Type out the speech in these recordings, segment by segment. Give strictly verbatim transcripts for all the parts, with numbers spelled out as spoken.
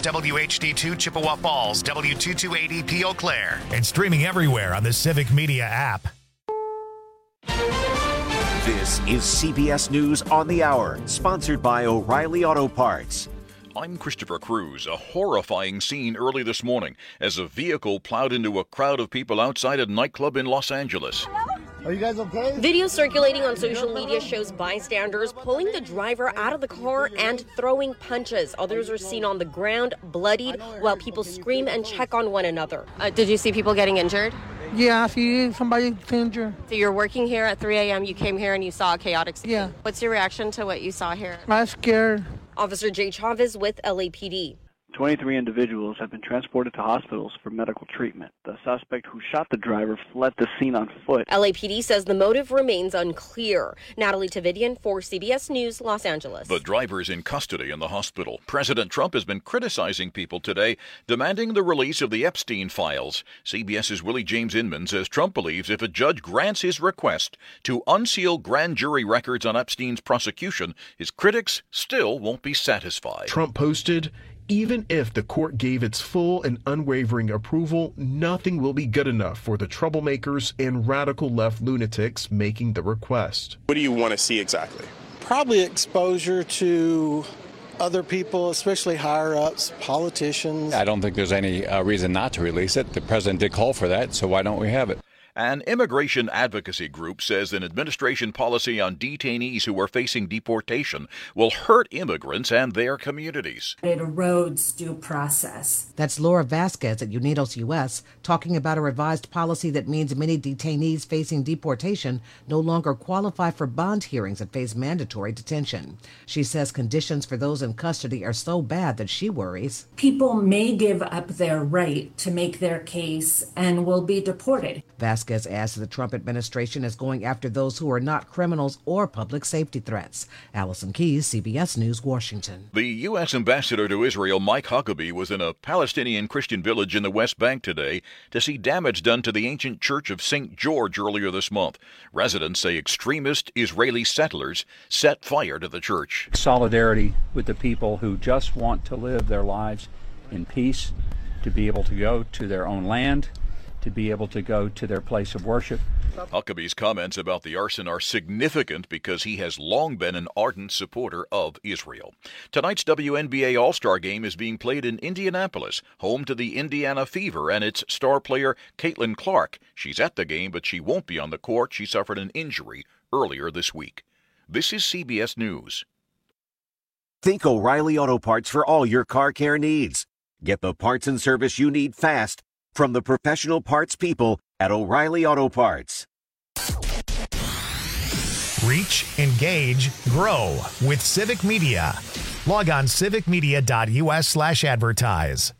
W H D two Chippewa Falls, W two two eight zero P Eau Claire, and streaming everywhere on the Civic Media app. This is C B S News on the Hour, sponsored by O'Reilly Auto Parts. I'm Christopher Cruz. A horrifying scene early this morning as a vehicle plowed into a crowd of people outside a nightclub in Los Angeles. Are you guys okay? Video circulating on social media shows bystanders pulling the driver out of the car and throwing punches. Others are seen on the ground, bloodied, while people scream and check on one another. Uh, did you see people getting injured? Yeah, I see somebody injured. So you're working here at three a.m. You came here and you saw a chaotic scene. Yeah. What's your reaction to what you saw here? I'm scared. Officer Jay Chavez with L A P D. twenty-three individuals have been transported to hospitals for medical treatment. The suspect who shot the driver fled the scene on foot. L A P D says the motive remains unclear. Natalie Tavidian for C B S News, Los Angeles. The driver is in custody in the hospital. President Trump has been criticizing people today, demanding the release of the Epstein files. CBS's Willie James Inman says Trump believes if a judge grants his request to unseal grand jury records on Epstein's prosecution, his critics still won't be satisfied. Trump posted, "Even if the court gave its full and unwavering approval, nothing will be good enough for the troublemakers and radical left lunatics making the request." What do you want to see exactly? Probably exposure to other people, especially higher-ups, politicians. I don't think there's any uh, reason not to release it. The president did call for that, so why don't we have it? An immigration advocacy group says an administration policy on detainees who are facing deportation will hurt immigrants and their communities. It erodes due process. That's Laura Vasquez at UNIDOS U S talking about a revised policy that means many detainees facing deportation no longer qualify for bond hearings and face mandatory detention. She says conditions for those in custody are so bad that she worries people may give up their right to make their case and will be deported. Vasquez adds that the Trump administration is going after those who are not criminals or public safety threats. Allison Keyes, C B S News, Washington. The U S ambassador to Israel, Mike Huckabee, was in a Palestinian Christian village in the West Bank today to see damage done to the ancient church of Saint George earlier this month. Residents say extremist Israeli settlers set fire to the church. Solidarity with the people who just want to live their lives in peace, to be able to go to their own land, to be able to go to their place of worship. Huckabee's comments about the arson are significant because he has long been an ardent supporter of Israel. Tonight's W N B A All-Star Game is being played in Indianapolis, home to the Indiana Fever and its star player Caitlin Clark. She's at the game, but she won't be on the court. She suffered an injury earlier this week. This is C B S News. Think O'Reilly Auto Parts for all your car care needs. Get the parts and service you need fast from the professional parts people at O'Reilly Auto Parts. Reach, engage, grow with Civic Media. Log on civicmedia.us slash advertise.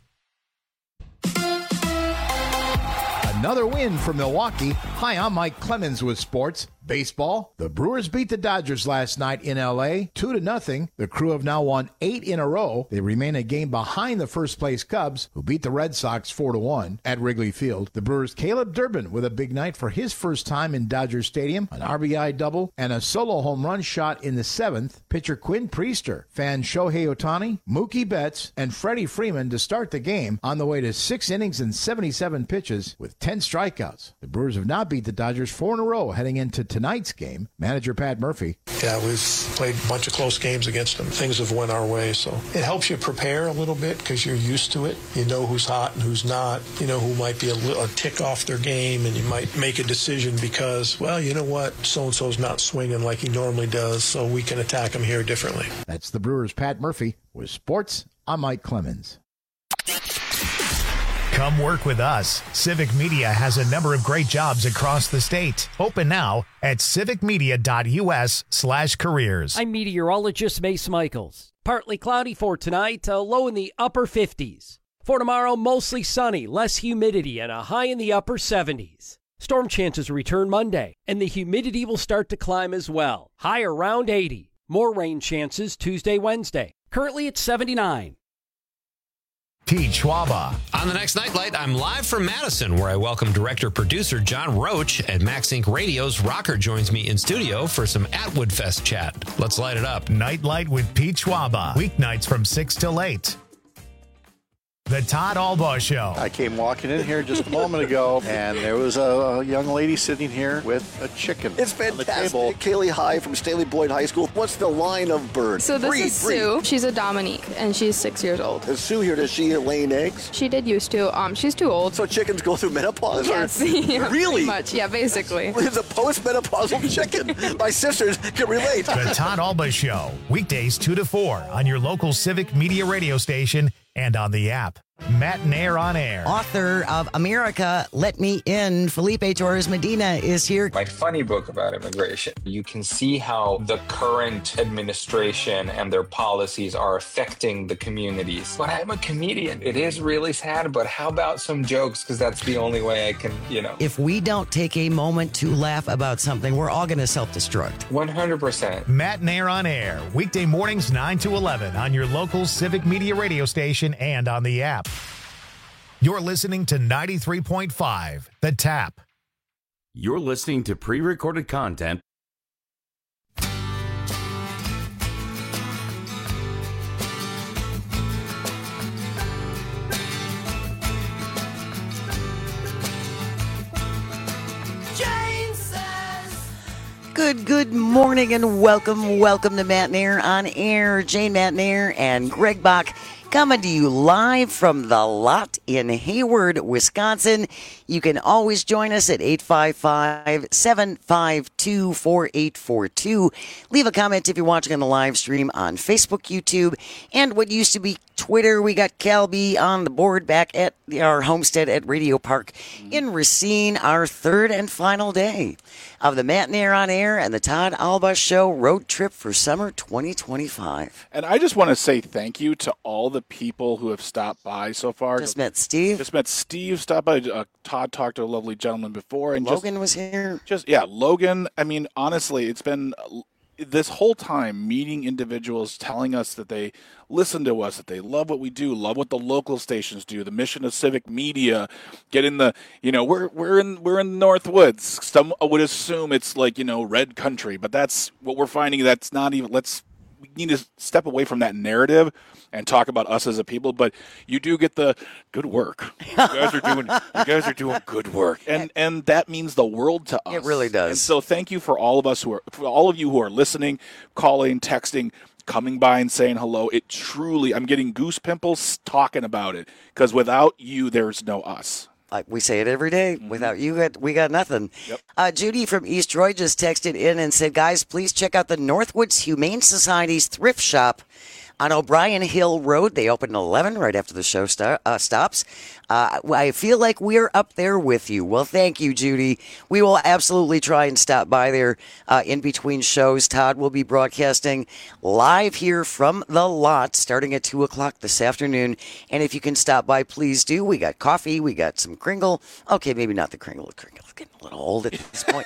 Another win for Milwaukee. Hi, I'm Mike Clemens with sports. Baseball, the Brewers beat the Dodgers last night in L A, two to nothing. The Crew have now won eight in a row. They remain a game behind the first-place Cubs, who beat the Red Sox four to one at Wrigley Field. The Brewers' Caleb Durbin with a big night for his first time in Dodger Stadium, an R B I double, and a solo home run shot in the seventh. Pitcher Quinn Priester, fan Shohei Ohtani, Mookie Betts, and Freddie Freeman to start the game on the way to six innings and seventy-seven pitches with ten strikeouts. The Brewers have now beat the Dodgers four in a row heading into tonight's game. Manager Pat Murphy. Yeah, we've played a bunch of close games against them. Things have went our way, so it helps you prepare a little bit because you're used to it. You know who's hot and who's not. You know who might be a, little, a tick off their game, and you might make a decision because, well, you know what, so-and-so's not swinging like he normally does, so we can attack him here differently. That's the Brewers' Pat Murphy. With sports, I'm Mike Clemens. Come work with us. Civic Media has a number of great jobs across the state. Open now at civicmedia.us slash careers. I'm meteorologist Mace Michaels. Partly cloudy for tonight, a low in the upper fifties. For tomorrow, mostly sunny, less humidity, and a high in the upper seventies. Storm chances return Monday, and the humidity will start to climb as well. High around eighty. More rain chances Tuesday, Wednesday. Currently at seventy-nine. Pete Schwaba. On the next Nightlight, I'm live from Madison, where I welcome director-producer John Roach, and Max Inc Radio's Rocker joins me in studio for some Atwood Fest chat. Let's light it up. Nightlight with Pete Schwaba. Weeknights from six till eight. The Todd Albaugh Show. I came walking in here just a moment ago, and there was a young lady sitting here with a chicken. It's fantastic. Kaylee High from Staley Boyd High School. What's the line of bird? So this breed, is breed. Sue. She's a Dominique, and she's six years old. Is Sue here? Does she laying eggs? She did used to. Um, she's too old. So chickens go through menopause? Yes. Or? Yeah, really? Pretty much. Yeah, basically. It's a post-menopausal chicken. My sisters can relate. The Todd Albaugh Show. Weekdays two to four on your local Civic Media radio station and on the app. Matt Nair on air. Author of America, Let Me In, Felipe Torres Medina is here. My funny book about immigration. You can see how the current administration and their policies are affecting the communities. But I'm a comedian. It is really sad, but how about some jokes? Because that's the only way I can, you know. If we don't take a moment to laugh about something, we're all going to self-destruct. one hundred percent. Matt Nair on air. Weekday mornings nine to eleven on your local Civic Media radio station and on the app. You're listening to ninety-three point five, The Tap. You're listening to pre-recorded content. Good, good morning and welcome, welcome to Matt Nair on air. Jane Matt Nair and Greg Bach coming to you live from the lot in Hayward, Wisconsin. You can always join us at eight five five, seven five two, four eight four two. Leave a comment if you're watching on the live stream on Facebook, YouTube, and what used to be Twitter. We got Calby on the board back at our homestead at Radio Park in Racine, our third and final day of the Matt Nair on air and the Todd Albaugh Show road trip for summer twenty twenty-five. And I just want to say thank you to all the people who have stopped by so far. Just met Steve. Just met Steve. Stopped by. Uh, Todd talked to a lovely gentleman before, and Logan just, was here. Just yeah, Logan. I mean, honestly, it's been this whole time meeting individuals telling us that they listen to us, that they love what we do, love what the local stations do, the mission of Civic Media, get in the, you know, we're we're in we're in the Northwoods. Some would assume it's like, you know, red country, but that's what we're finding. That's not even. Let's we need to step away from that narrative and talk about us as a people. But you do get the good work. You guys are doing. You guys are doing good work, and and that means the world to us. It really does. And so thank you for all of us who are, for all of you who are listening, calling, texting, coming by and saying hello. It truly, I'm getting goose pimples talking about it, because without you, there's no us. Like we say it every day. Mm-hmm. Without you, we got nothing. Yep. Uh, Judy from East Troy just texted in and said, guys, please check out the Northwoods Humane Society's thrift shop on O'Brien Hill Road. They open at eleven right after the show st- uh, stops. Uh, I feel like we're up there with you. Well, thank you, Judy. We will absolutely try and stop by there uh, in between shows. Todd will be broadcasting live here from the lot starting at two o'clock this afternoon. And if you can stop by, please do. We got coffee. We got some Kringle. Okay, maybe not the Kringle. The Kringle's getting a little old at this point.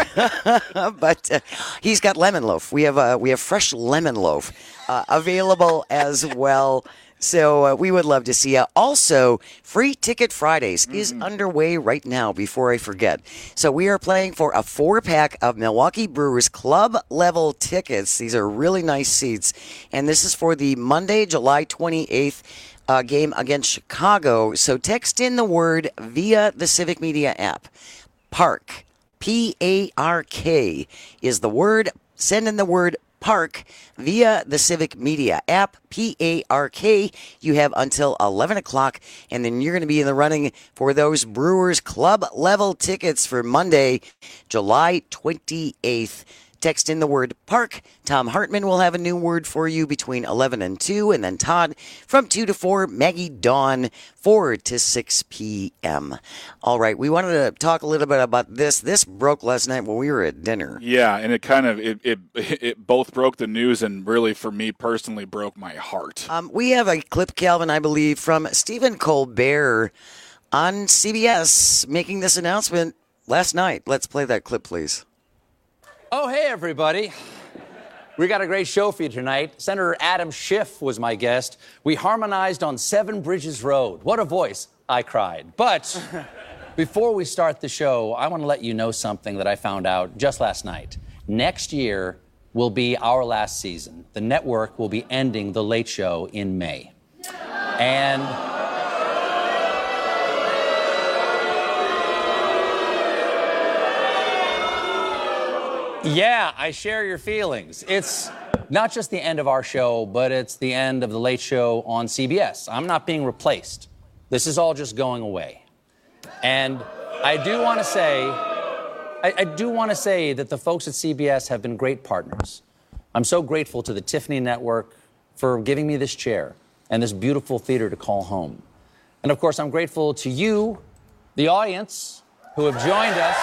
But uh, he's got lemon loaf. We have, uh, we have fresh lemon loaf uh, available as well. So uh, we would love to see you. Also, Free Ticket Fridays mm-hmm. is underway right now, before I forget. So we are playing for a four-pack of Milwaukee Brewers club-level tickets. These are really nice seats. And this is for the Monday, July twenty-eighth uh, game against Chicago. So text in the word via the Civic Media app. Park, P A R K is the word. Send in the word Park via the Civic Media app, P A R K. You have until eleven o'clock, and then you're going to be in the running for those Brewers club-level tickets for Monday, July twenty-eighth. Text in the word Park. Tom Hartman will have a new word for you between eleven and two, and then Todd from two to four, Maggie Dawn four to six p.m. All right, we wanted to talk a little bit about this. This broke last night when we were at dinner. Yeah, and it kind of, it it, it both broke the news and really, for me personally, broke my heart. Um, we have a clip, Calvin, I believe, from Stephen Colbert on C B S making this announcement last night. Let's play that clip, please. Oh, hey, everybody. We got a great show for you tonight. Senator Adam Schiff was my guest. We harmonized on Seven Bridges Road. What a voice. I cried. But before we start the show, I want to let you know something that I found out just last night. Next year will be our last season. The network will be ending The Late Show in May. And Yeah, I share your feelings. It's not just the end of our show, but it's the end of the Late Show on C B S. I'm not being replaced. This is all just going away. And I do want to say, I, I do want to say that the folks at C B S have been great partners. I'm so grateful to the Tiffany Network for giving me this chair and this beautiful theater to call home. And of course, I'm grateful to you, the audience, who have joined us.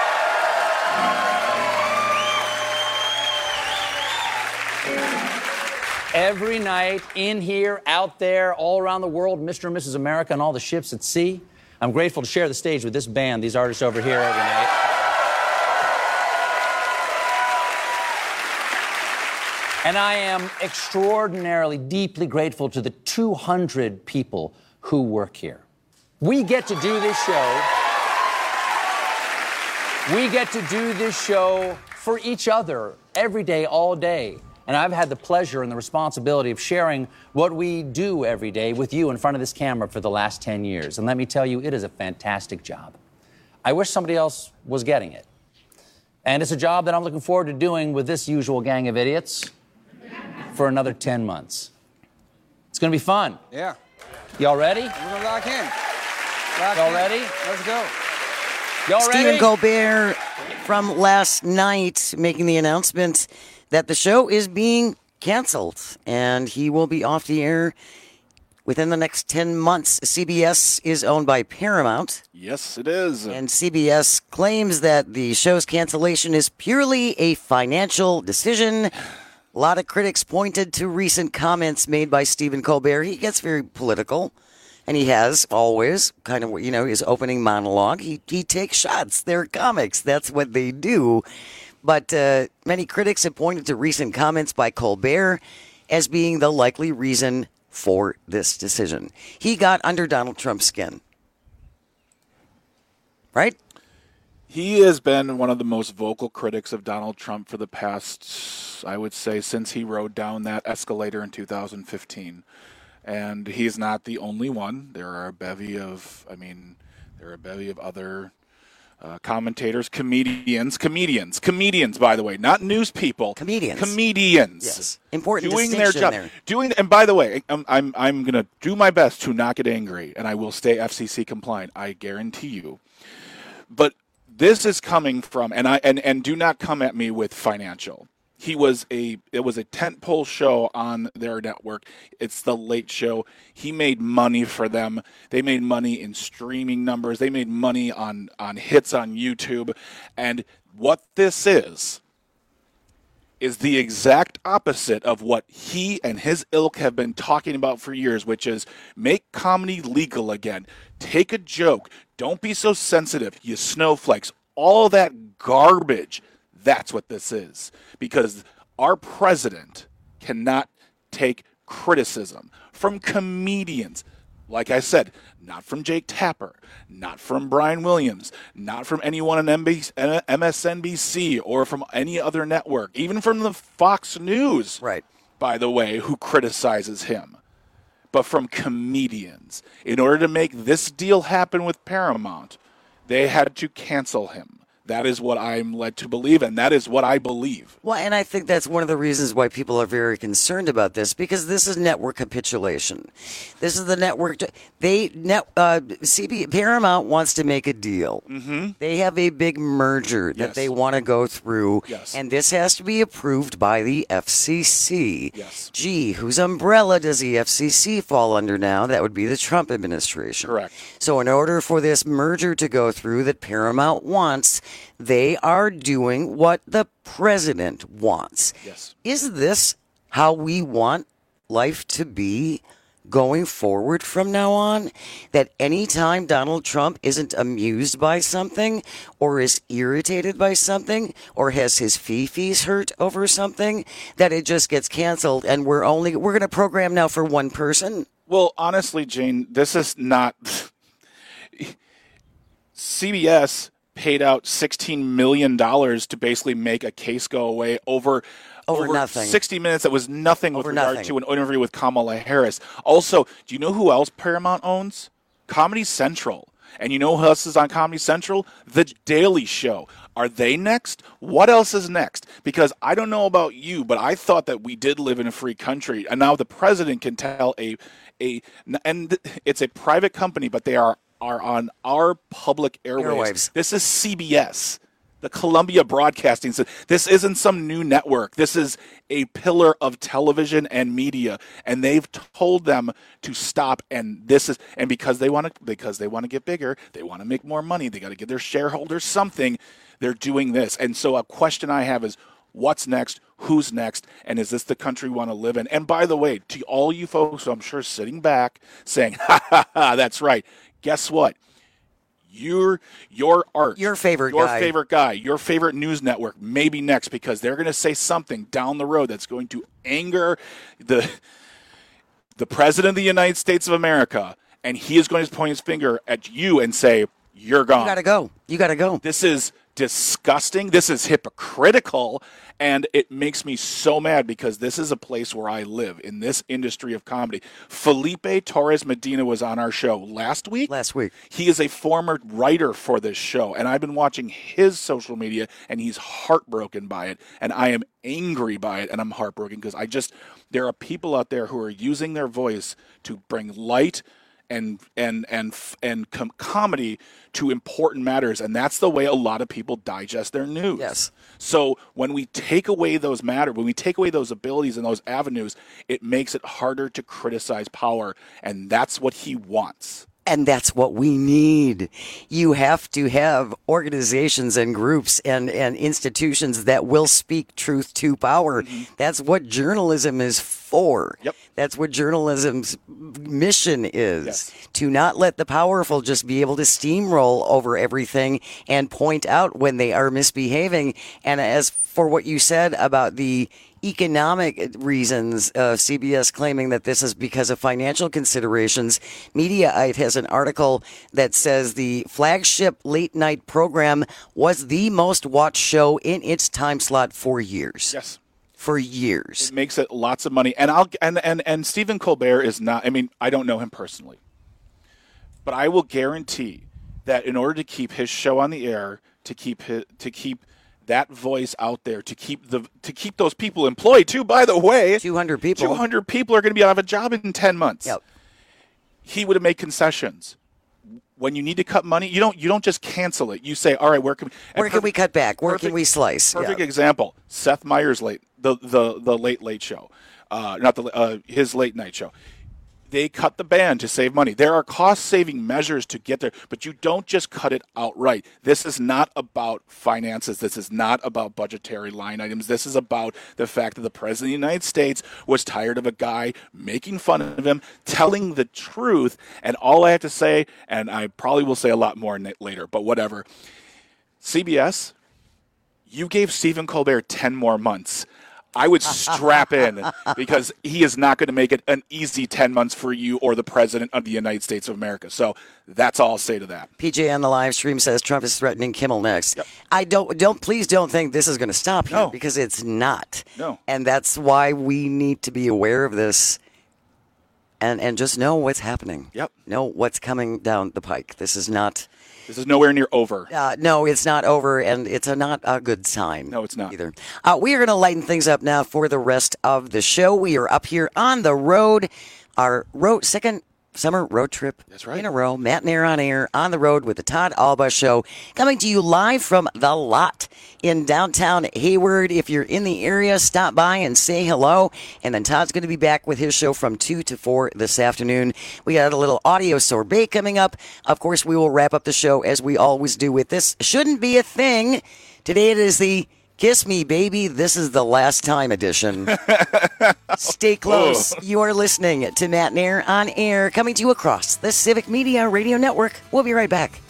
Every night, in here, out there, all around the world, Mister and Missus America and all the ships at sea. I'm grateful to share the stage with this band, these artists over here every night. And I am extraordinarily, deeply grateful to the two hundred people who work here. We get to do this show. We get to do this show for each other every day, all day. And I've had the pleasure and the responsibility of sharing what we do every day with you in front of this camera for the last ten years. And let me tell you, it is a fantastic job. I wish somebody else was getting it. And it's a job that I'm looking forward to doing with this usual gang of idiots for another ten months. It's going to be fun. Yeah. Y'all ready? We're going to lock in. Lock Y'all in. ready? Let's go. Y'all Stephen ready? Colbert from last night making the announcement that the show is being canceled and he will be off the air within the next ten months. C B S is owned by Paramount. Yes, it is. And C B S claims that the show's cancellation is purely a financial decision. A lot of critics pointed to recent comments made by Stephen Colbert. He gets very political, and he has always kind of, you know, his opening monologue. He, he takes shots. They're comics. That's what they do. But uh, many critics have pointed to recent comments by Colbert as being the likely reason for this decision. He got under Donald Trump's skin. Right? He has been one of the most vocal critics of Donald Trump for the past, I would say, since he rode down that escalator in two thousand fifteen. And he's not the only one. There are a bevy of, I mean, there are a bevy of other Uh, commentators, comedians, comedians, comedians, by the way, not news people. Comedians. Yes. Comedians. Important doing their distinction job. there. Doing, and by the way, I'm, I'm, I'm going to do my best to not get angry, and I will stay F C C compliant. I guarantee you. But this is coming from, and I, and, and do not come at me with financial. He was a, it was a tentpole show on their network. It's the Late Show. He made money for them. They made money in streaming numbers. They made money on, on hits on YouTube. And what this is, is the exact opposite of what he and his ilk have been talking about for years, which is make comedy legal again. Take a joke. Don't be so sensitive, you snowflakes. All that garbage. That's what this is. Because our president cannot take criticism from comedians. Like I said, not from Jake Tapper, not from Brian Williams, not from anyone on M S N B C or from any other network, even from the Fox News, right? By the way, who criticizes him, but from comedians. In order to make this deal happen with Paramount, they had to cancel him. That is what I'm led to believe, and that is what I believe. Well, and I think that's one of the reasons why people are very concerned about this, because this is network capitulation. This is the network. They net uh, C B Paramount wants to make a deal. Mm-hmm. They have a big merger that Yes. they want to go through, Yes. and this has to be approved by the F C C. Yes. Gee, whose umbrella does the F C C fall under now? That would be the Trump administration. Correct. So in order for this merger to go through that Paramount wants, they are doing what the president wants. Yes. Is this how we want life to be going forward from now on? That anytime Donald Trump isn't amused by something or is irritated by something or has his fifis hurt over something, that it just gets canceled and we're only we're going to program now for one person? Well, honestly, Jane, this is not C B S paid out sixteen million dollars to basically make a case go away over, Over nothing. sixty minutes that was nothing with Over regard nothing. to an interview with Kamala Harris. Also, do you know who else Paramount owns? Comedy Central. And you know who else is on Comedy Central? The Daily Show. Are they next? What else is next? Because I don't know about you, but I thought that we did live in a free country, and now the president can tell a a and it's a private company, but they are are on our public airwaves. Airwaves. This is C B S, the Columbia Broadcasting System. This isn't some new network. This is a pillar of television and media, and they've told them to stop. And this is and because they want to because they want to get bigger, they want to make more money. They got to give their shareholders something. They're doing this. And so a question I have is, what's next? Who's next? And is this the country we want to live in? And by the way, to all you folks who I'm sure sitting back saying, ha, ha, ha, that's right. Guess what? Your your art, your favorite your guy. favorite guy, your favorite news network may be next because they're going to say something down the road that's going to anger the the President of the United States of America, and he is going to point his finger at you and say, you're gone. You got to go. You got to go. This is disgusting. This is hypocritical, and it makes me so mad because this is a place where I live, in this industry of comedy. Felipe Torres Medina was on our show last week. Last week. He is a former writer for this show, and I've been watching his social media, and he's heartbroken by it, and I am angry by it, and I'm heartbroken because I just, there are people out there who are using their voice to bring light and and and and com- comedy to important matters, and that's the way a lot of people digest their news. Yes. So when we take away those matter, when we take away those abilities and those avenues, it makes it harder to criticize power, and that's what he wants. And that's what we need. You have to have organizations and groups and, and institutions that will speak truth to power. Mm-hmm. That's what journalism is for. Yep. That's what journalism's mission is. Yes. To not let the powerful just be able to steamroll over everything and point out when they are misbehaving. And as for what you said about the economic reasons, uh, C B S claiming that this is because of financial considerations. Mediaite has an article that says the flagship late night program was the most watched show in its time slot for years. Yes. For years. It makes it lots of money. And I'll and, and, and Stephen Colbert is not, I mean, I don't know him personally, but I will guarantee that in order to keep his show on the air, to keep his, to keep that voice out there, to keep the to keep those people employed too, by the way. two hundred people. two hundred people are going to be out of a job in ten months. Yep. He would have made concessions. When you need to cut money, you don't you don't just cancel it. You say, all right, where can we, where can per- we cut back? Where perfect, can we slice? Perfect yeah. example. Seth Meyers' late the the the late late show, uh, not the uh, his late night show. They cut the band to save money. There are cost-saving measures to get there, but you don't just cut it outright. This is not about finances. This is not about budgetary line items. This is about the fact that the President of the United States was tired of a guy making fun of him, telling the truth, and all I have to say, and I probably will say a lot more later, but whatever, C B S, you gave Stephen Colbert ten more months. I would strap in because he is not going to make it an easy ten months for you or the President of the United States of America. So that's all I'll say to that. P J on the live stream says Trump is threatening Kimmel next. Yep. I don't, don't, please don't think this is going to stop here No. because it's not. No. And that's why we need to be aware of this and, and just know what's happening. Yep. Know what's coming down the pike. This is not. This is nowhere near over. Uh, no, it's not over, and it's a, not a good sign. No, it's not. Either. Uh, we are going to lighten things up now for the rest of the show. We are up here on the road, our road second summer road trip That's right. in a row. Matt and Air on air, on the road with the Todd Alba Show, coming to you live from The Lot in downtown Hayward. If you're in the area, stop by and say hello. And then Todd's going to be back with his show from two to four this afternoon. We got a little audio sorbet coming up. Of course, we will wrap up the show as we always do with This Shouldn't Be a Thing. Today it is the Kiss Me, Baby, This Is the Last Time edition. Stay close. Oh. You are listening to Matt and Air on air, coming to you across the Civic Media Radio Network. We'll be right back.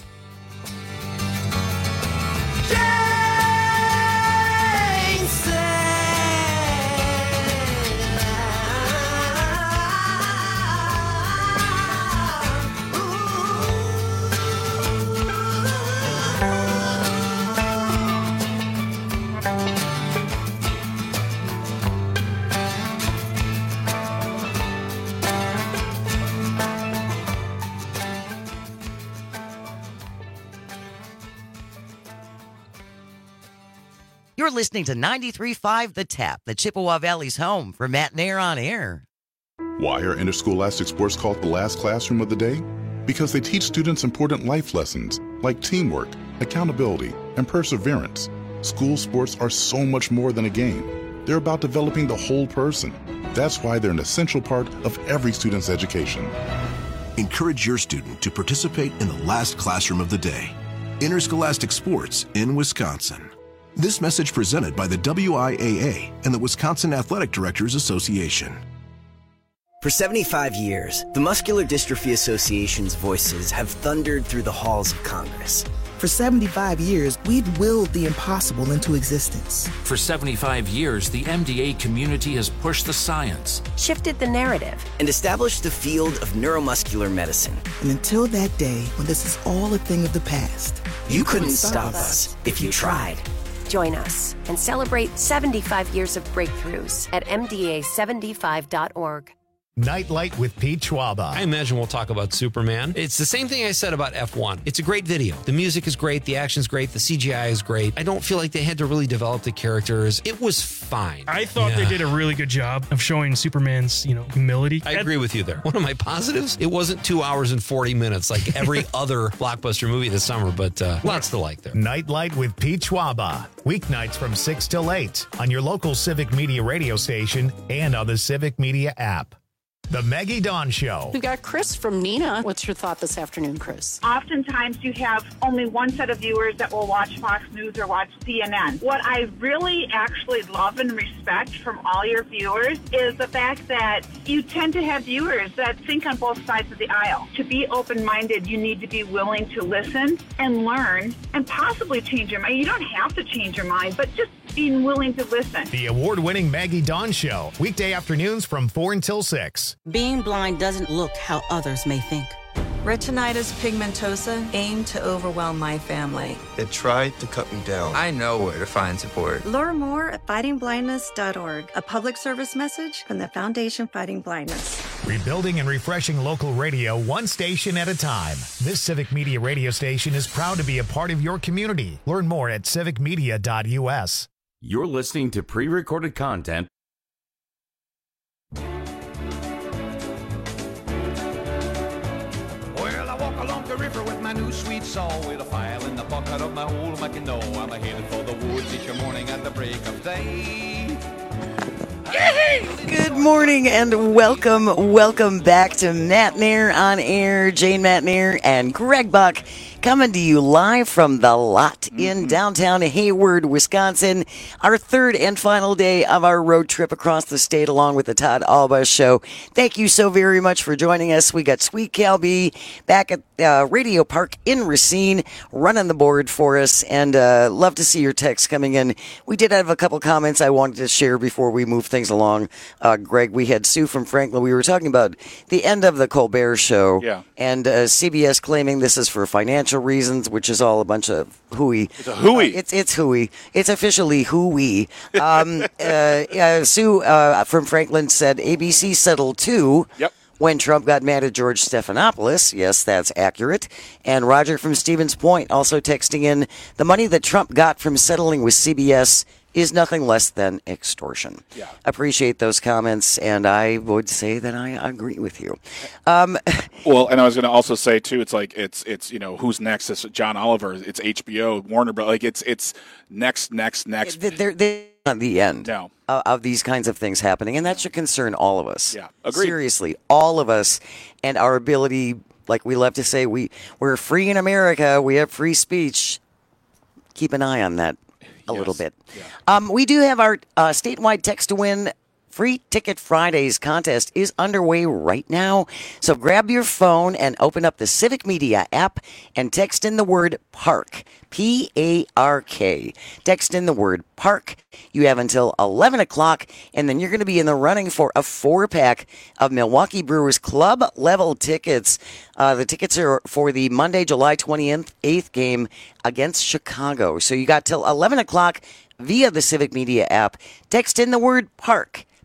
You're listening to ninety-three point five The Tap, the Chippewa Valley's home for Matt Nair on Air. Why are interscholastic sports called the last classroom of the day? Because they teach students important life lessons like teamwork, accountability, and perseverance. School sports are so much more than a game. They're about developing the whole person. That's why they're an essential part of every student's education. Encourage your student to participate in the last classroom of the day. Interscholastic sports in Wisconsin. This message presented by the W I A A and the Wisconsin Athletic Directors Association. For seventy-five years, the Muscular Dystrophy Association's voices have thundered through the halls of Congress. For seventy-five years, we've willed the impossible into existence. For seventy-five years, the M D A community has pushed the science, shifted the narrative, and established the field of neuromuscular medicine. And until that day when this is all a thing of the past, you, you couldn't stop us if you tried. Join us and celebrate seventy-five years of breakthroughs at M D A seventy-five dot org. Nightlight with Pete Schwaba. I imagine we'll talk about Superman. It's the same thing I said about F one. It's a great video. The music is great. The action's great. The C G I is great. I don't feel like they had to really develop the characters. It was fine. I thought yeah. they did a really good job of showing Superman's, you know, humility. I agree with you there. One of my positives, it wasn't two hours and forty minutes like every other blockbuster movie this summer, but uh, lots to like there. Nightlight with Pete Schwaba. Weeknights from six till eight on your local Civic Media radio station and on the Civic Media app. The Maggie Dawn Show. We've got Chris from Neenah. What's your thought this afternoon, Chris? Oftentimes you have only one set of viewers that will watch Fox News or watch C N N. What I really actually love and respect from all your viewers is the fact that you tend to have viewers that think on both sides of the aisle. To be open-minded, you need to be willing to listen and learn and possibly change your mind. You don't have to change your mind, but just being willing to listen. The award-winning Maggie Dawn Show. Weekday afternoons from four until six. Being blind doesn't look how others may think. Retinitis pigmentosa aimed to overwhelm my family. It tried to cut me down. I know where to find support. Learn more at fighting blindness dot org, a public service message from the Foundation Fighting Blindness. Rebuilding and refreshing local radio one station at a time. This Civic Media radio station is proud to be a part of your community. Learn more at civic media dot u s. You're listening to pre-recorded content. Well, I walk along the river with my new sweet saw, with a file in the pocket of my old Mackinaw. I'm headed for the woods each morning at the break of day. Good morning and welcome, welcome back to Matt Nair on Air. Jane Matt Nair and Greg Buck coming to you live from the lot mm-hmm. in downtown Hayward, Wisconsin. Our third and final day of our road trip across the state along with the Todd Alba Show. Thank you so very much for joining us. We got Sweet Cal B back at uh, Radio Park in Racine running the board for us, and uh, love to see your texts coming in. We did have a couple comments I wanted to share before we move things along. Uh, Greg, we had Sue from Franklin. We were talking about the end of the Colbert Show, yeah. and uh, C B S claiming this is for financial reasons, which is all a bunch of hooey. It's a hooey. Uh, it's it's hooey. It's officially hooey. Um, uh, uh, Sue uh, from Franklin said A B C settled too. Yep. When Trump got mad at George Stephanopoulos. Yes, that's accurate. And Roger from Stevens Point also texting in, the money that Trump got from settling with C B S is nothing less than extortion. Yeah. Appreciate those comments, and I would say that I agree with you. Um, well, and I was going to also say too, it's like it's it's you know who's next? It's John Oliver. It's H B O, Warner Bros. Like it's it's next, next, next. They're, they're not the end no. of, of these kinds of things happening, and that should concern all of us. Yeah, agreed. Seriously, all of us, and our ability. Like we love to say, we we're free in America. We have free speech. Keep an eye on that. A yes. little bit. Yeah. Um, we do have our uh, statewide text to win Free Ticket Fridays contest is underway right now. So grab your phone and open up the Civic Media app and text in the word PARK. P A R K. Text in the word PARK. You have until eleven o'clock, and then you're going to be in the running for a four-pack of Milwaukee Brewers club-level tickets. Uh, the tickets are for the Monday, July twenty-eighth game against Chicago. So you got till eleven o'clock via the Civic Media app. Text in the word PARK.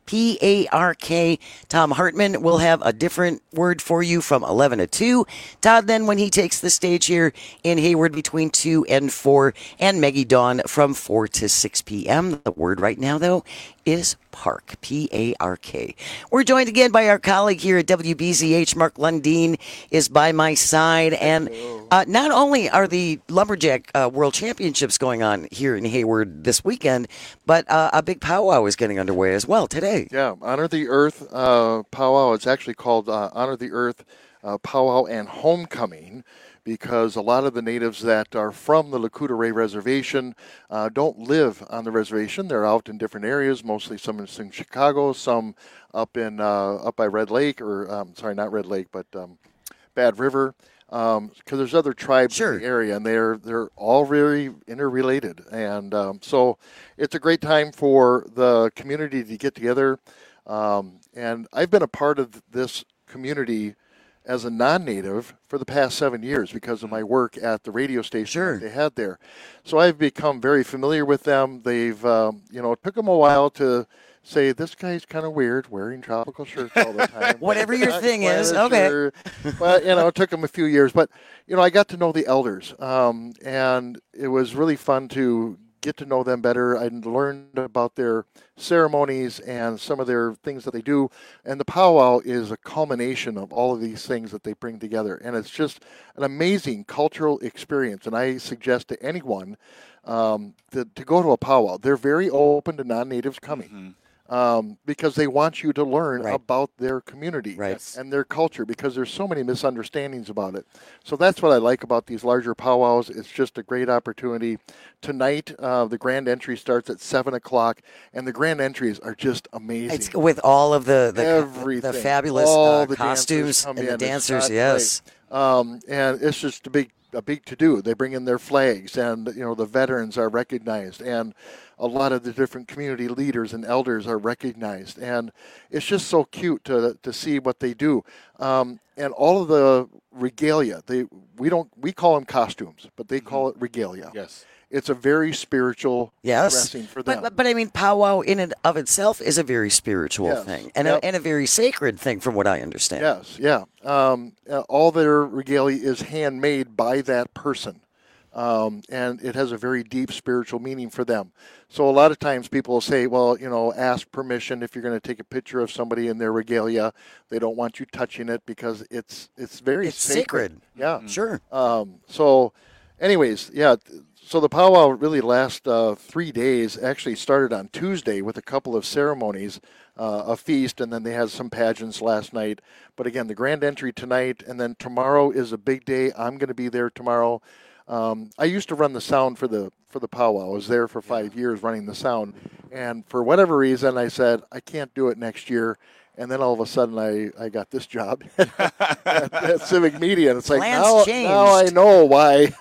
P A R K. Tom Hartman will have a different word for you from eleven to two. Todd then when he takes the stage here in Hayward between two and four. And Maggie Dawn from four to six p.m. The word right now, though, is park. P A R K. We're joined again by our colleague here at W B Z H. Mark Lundeen is by my side. And uh, not only are the Lumberjack uh, World Championships going on here in Hayward this weekend, but uh, a big powwow is getting underway as well today. Yeah, Honor the Earth uh, powwow. It's actually called uh, Honor the Earth uh, Powwow and Homecoming, because a lot of the natives that are from the Lakota Ray Reservation uh, don't live on the reservation. They're out in different areas, mostly some in Chicago, some up in uh, up by Red Lake, or um, sorry, not Red Lake, but um, Bad River, because um, there's other tribes sure. in the area, and they're they're all very interrelated. And um, so it's a great time for the community to get together. Um, and I've been a part of this community as a non-native for the past seven years because of my work at the radio station sure. that they had there. So I've become very familiar with them. They've, um, you know, it took them a while to say, this guy's kind of weird, wearing tropical shirts all the time. Whatever your thing is, okay. Sure. But, you know, it took them a few years. But, you know, I got to know the elders, um, and it was really fun to get to know them better. I learned about their ceremonies and some of their things that they do. And the powwow is a culmination of all of these things that they bring together. And it's just an amazing cultural experience. And I suggest to anyone um, to, to go to a powwow. They're very open to non-natives coming. Mm-hmm. Um, because they want you to learn right. about their community right. and their culture, because there's so many misunderstandings about it. So that's what I like about these larger powwows. It's just a great opportunity. Tonight, uh, the grand entry starts at seven o'clock, and the grand entries are just amazing. It's with all of the the, Everything. the fabulous all uh, the costumes and in. the dancers, yes. Um, and it's just a big a big to-do. They bring in their flags, and you know the veterans are recognized, and a lot of the different community leaders and elders are recognized, and it's just so cute to to see what they do. Um, and all of the regalia, they we don't we call them costumes, but they call it regalia. Yes. It's a very spiritual yes. dressing for them. But, but, but I mean, powwow in and of itself is a very spiritual yes. thing, and, yep. a, and a very sacred thing from what I understand. Yes, yeah. Um, uh, all their regalia is handmade by that person. Um, and it has a very deep spiritual meaning for them. So a lot of times people will say, well, you know, ask permission if you're going to take a picture of somebody in their regalia. They don't want you touching it because it's it's very it's sacred. sacred. Yeah, mm-hmm. sure. Um, so anyways, yeah, so the powwow really lasts uh, three days. Actually started on Tuesday with a couple of ceremonies, uh, a feast, and then they had some pageants last night. But again, the grand entry tonight, and then tomorrow is a big day. I'm going to be there tomorrow. Um, I used to run the sound for the for the powwow. I was there for five years running the sound, and for whatever reason, I said I can't do it next year. And then all of a sudden, I, I got this job at, at Civic Media, and it's like now, now I know why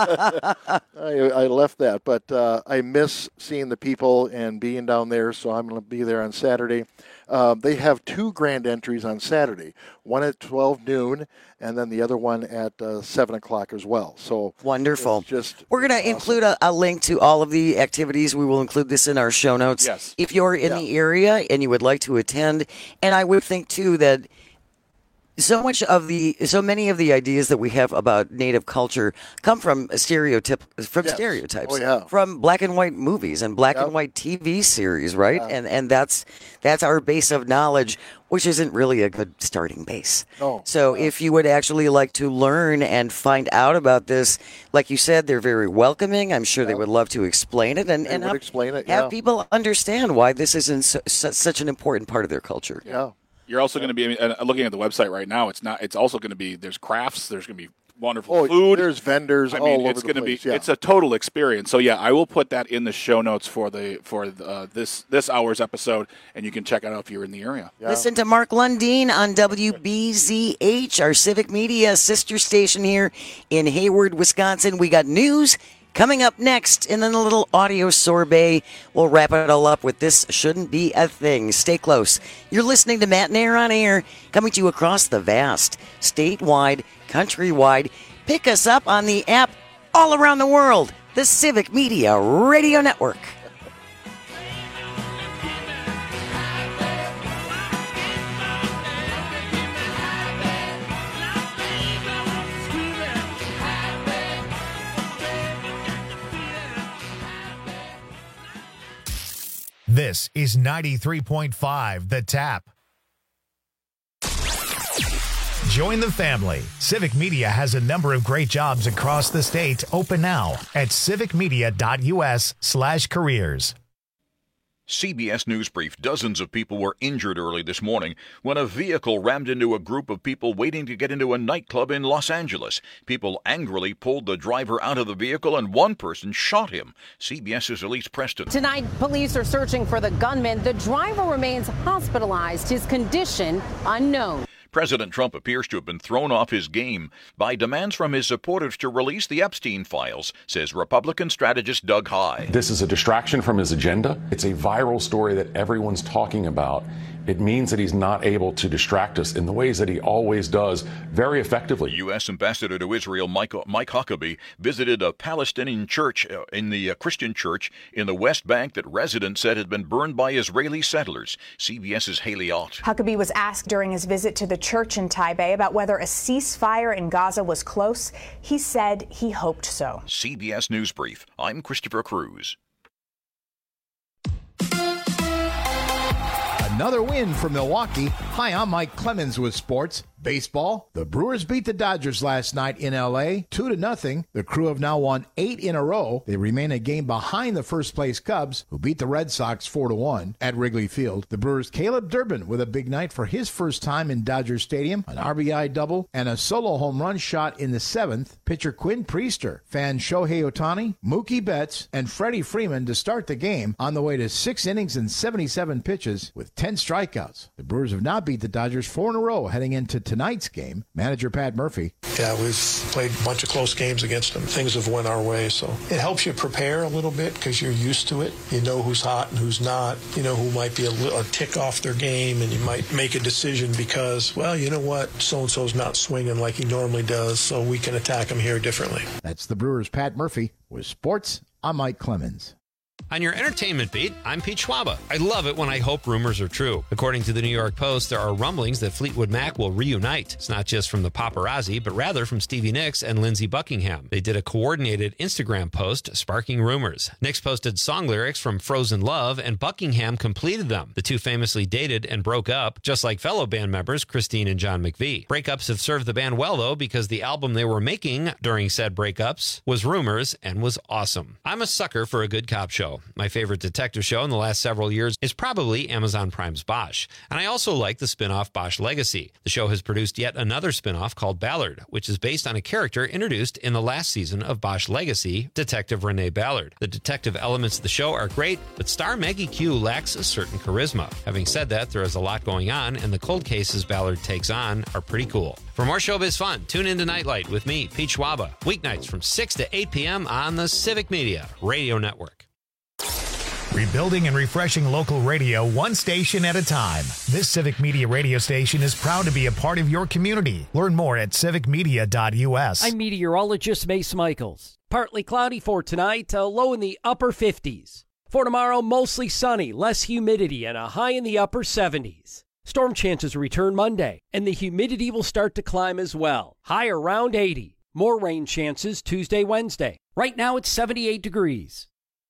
I, I left that. But uh, I miss seeing the people and being down there, so I'm going to be there on Saturday. Uh, they have two grand entries on Saturday, one at twelve noon, and then the other one at uh, seven o'clock as well. So wonderful. Just We're going to awesome. include a, a link to all of the activities. We will include this in our show notes. Yes. If you're in yeah. the area and you would like to attend, and I would think too that so much of the, so many of the ideas that we have about Native culture come from stereotype, from yes. stereotypes, oh, yeah. from black and white movies and black yep. and white T V series, right? Yeah. And and that's that's our base of knowledge, which isn't really a good starting base. No. So no. if you would actually like to learn and find out about this, like you said, they're very welcoming. I'm sure yeah. they would love to explain it and, they and would have, explain it, have yeah. people understand why this is in su- su- such an important part of their culture. Yeah. You're also going to be uh, looking at the website right now. It's not. It's also going to be. There's crafts. There's going to be wonderful oh, food. There's vendors I all mean, over it's the going to place. be. Yeah. It's a total experience. So yeah, I will put that in the show notes for the for uh, this this hour's episode, and you can check it out if you're in the area. Yeah. Listen to Mark Lundeen on W B Z H, our civic media sister station here in Hayward, Wisconsin. We got news coming up next, and then a little audio sorbet. We'll wrap it all up with This Shouldn't Be a Thing. Stay close. You're listening to Matt and Air on Air, coming to you across the vast, statewide, countrywide. Pick us up on the app all around the world, the Civic Media Radio Network. This is ninety-three point five The Tap. Join the family. Civic Media has a number of great jobs across the state open now at civicmedia.us slash careers. C B S News Brief. Dozens of people were injured early this morning when a vehicle rammed into a group of people waiting to get into a nightclub in Los Angeles. People angrily pulled the driver out of the vehicle and one person shot him. CBS's Elise Preston. Tonight, police are searching for the gunman. The driver remains hospitalized. His condition unknown. President Trump appears to have been thrown off his game by demands from his supporters to release the Epstein files, says Republican strategist Doug High. This is a distraction from his agenda. It's a viral story that everyone's talking about. It means that he's not able to distract us in the ways that he always does very effectively. U S Ambassador to Israel Mike, Mike Huckabee visited a Palestinian church uh, in the uh, Christian church in the West Bank that residents said had been burned by Israeli settlers. CBS's Haley Ott. Huckabee was asked during his visit to the church in Taipei about whether a ceasefire in Gaza was close. He said he hoped so. C B S News Brief. I'm Christopher Cruz. Another win for Milwaukee. Hi, I'm Mike Clemens with sports. Baseball. The Brewers beat the Dodgers last night in L A, two to nothing. The Crew have now won eight in a row. They remain a game behind the first-place Cubs, who beat the Red Sox four to one at Wrigley Field. The Brewers' Caleb Durbin with a big night for his first time in Dodger Stadium, an R B I double, and a solo home run shot in the seventh. Pitcher Quinn Priester, fan Shohei Ohtani, Mookie Betts, and Freddie Freeman to start the game on the way to six innings and seventy-seven pitches with ten strikeouts. The Brewers have now beat the Dodgers four in a row heading into tonight's game. Manager Pat Murphy. Yeah, we've played a bunch of close games against them. Things have went our way, so it helps you prepare a little bit because you're used to it. You know who's hot and who's not. You know who might be a, little, a tick off their game, and you might make a decision because, well, you know what, so-and-so's not swinging like he normally does, so we can attack him here differently. That's the Brewers' Pat Murphy. With sports, I'm Mike Clemens. On your entertainment beat, I'm Pete Schwaba. I love it when I hope rumors are true. According to the New York Post, there are rumblings that Fleetwood Mac will reunite. It's not just from the paparazzi, but rather from Stevie Nicks and Lindsey Buckingham. They did a coordinated Instagram post sparking rumors. Nicks posted song lyrics from Frozen Love, and Buckingham completed them. The two famously dated and broke up, just like fellow band members Christine and John McVie. Breakups have served the band well, though, because the album they were making during said breakups was Rumors and was awesome. I'm a sucker for a good cop show. My favorite detective show in the last several years is probably Amazon Prime's Bosch. And I also like the spin-off Bosch Legacy. The show has produced yet another spin-off called Ballard, which is based on a character introduced in the last season of Bosch Legacy, Detective Renee Ballard. The detective elements of the show are great, but star Maggie Q lacks a certain charisma. Having said that, there is a lot going on, and the cold cases Ballard takes on are pretty cool. For more showbiz fun, tune in to Nightlight with me, Pete Schwaba, weeknights from six to eight p.m. on the Civic Media Radio Network. Rebuilding and refreshing local radio one station at a time. This Civic Media radio station is proud to be a part of your community. Learn more at civic media dot u s. I'm meteorologist Mace Michaels. Partly cloudy for tonight, a low in the upper fifties. For tomorrow, mostly sunny, less humidity, and a high in the upper seventies. Storm chances return Monday, and the humidity will start to climb as well. High around eighty. More rain chances Tuesday, Wednesday. Right now it's seventy-eight degrees.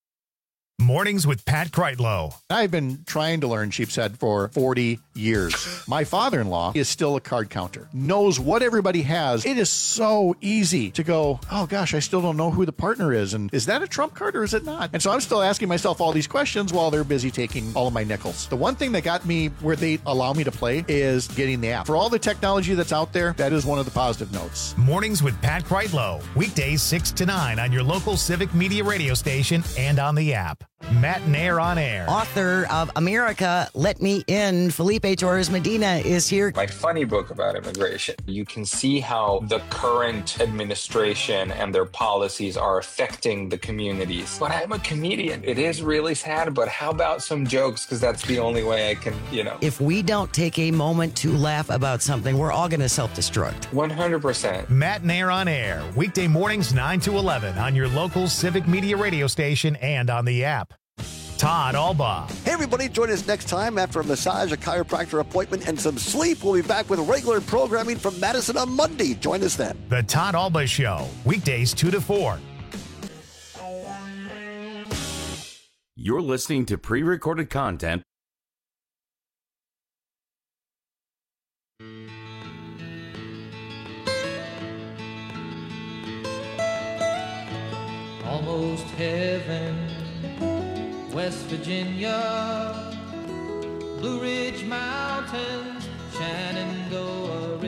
Mornings with Pat Kreitlow. I've been trying to learn Sheepshead for forty years. My father-in-law is still a card counter, knows what everybody has. It is so easy to go, oh gosh, I still don't know who the partner is. And is that a trump card or is it not? And so I'm still asking myself all these questions while they're busy taking all of my nickels. The one thing that got me where they allow me to play is getting the app. For all the technology that's out there, that is one of the positive notes. Mornings with Pat Kreitlow. Weekdays six to nine on your local Civic Media radio station and on the app. Matt Nair on air. Author of America, Let Me In, Felipe Torres Medina is here. My funny book about immigration. You can see how the current administration and their policies are affecting the communities. But I'm a comedian. It is really sad, but how about some jokes? Because that's the only way I can, you know. If we don't take a moment to laugh about something, we're all going to self-destruct. one hundred percent. Matt Nair on air. Weekday mornings nine to eleven on your local Civic Media radio station and on the app. Todd Alba. Hey, everybody, join us next time after a massage, a chiropractor appointment, and some sleep. We'll be back with regular programming from Madison on Monday. Join us then. The Todd Alba Show, weekdays two to four. You're listening to pre-recorded content. Almost heaven, West Virginia, Blue Ridge Mountains, Shenandoah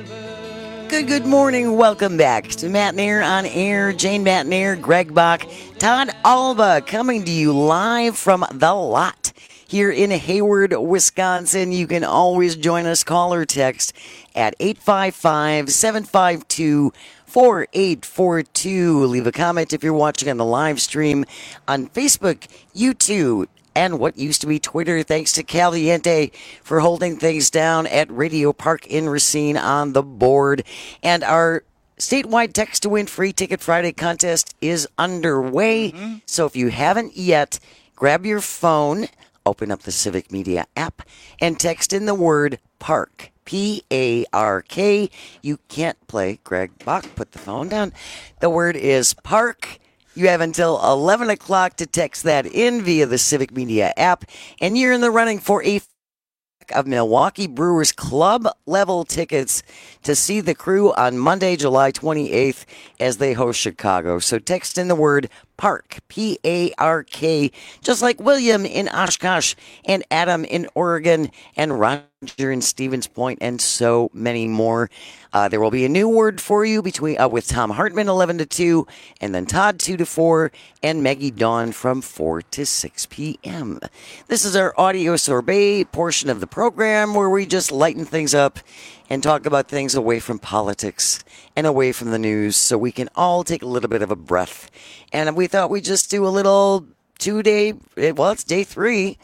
River. Good, good morning. Welcome back to Matt Nair on Air. Jane Matt Nair, Greg Bach, Todd Alba coming to you live from The Lot here in Hayward, Wisconsin. You can always join us, call or text at eight five five, seven five two, four eight four two. Leave a comment if you're watching on the live stream on Facebook, YouTube, and what used to be Twitter. Thanks to Caliente for holding things down at Radio Park in Racine on the board. And our statewide Text to Win Free Ticket Friday contest is underway. Mm-hmm. So if you haven't yet, grab your phone, open up the Civic Media app, and text in the word PARK. P A R K. You can't play Greg Bach. Put the phone down. The word is PARK. You have until eleven o'clock to text that in via the Civic Media app, and you're in the running for a of Milwaukee Brewers club level tickets to see the Crew on Monday, July twenty-eighth as they host Chicago. So text in the word PARK, P A R K, just like William in Oshkosh and Adam in Oregon and Roger in Stevens Point and so many more. Uh, there will be a new word for you between uh, with Tom Hartman eleven to two, and then Todd two to four, and Maggie Dawn from four to six p.m. This is our audio sorbet portion of the program where we just lighten things up and talk about things away from politics and away from the news so we can all take a little bit of a breath. And we thought we'd just do a little two-day, well, it's day three.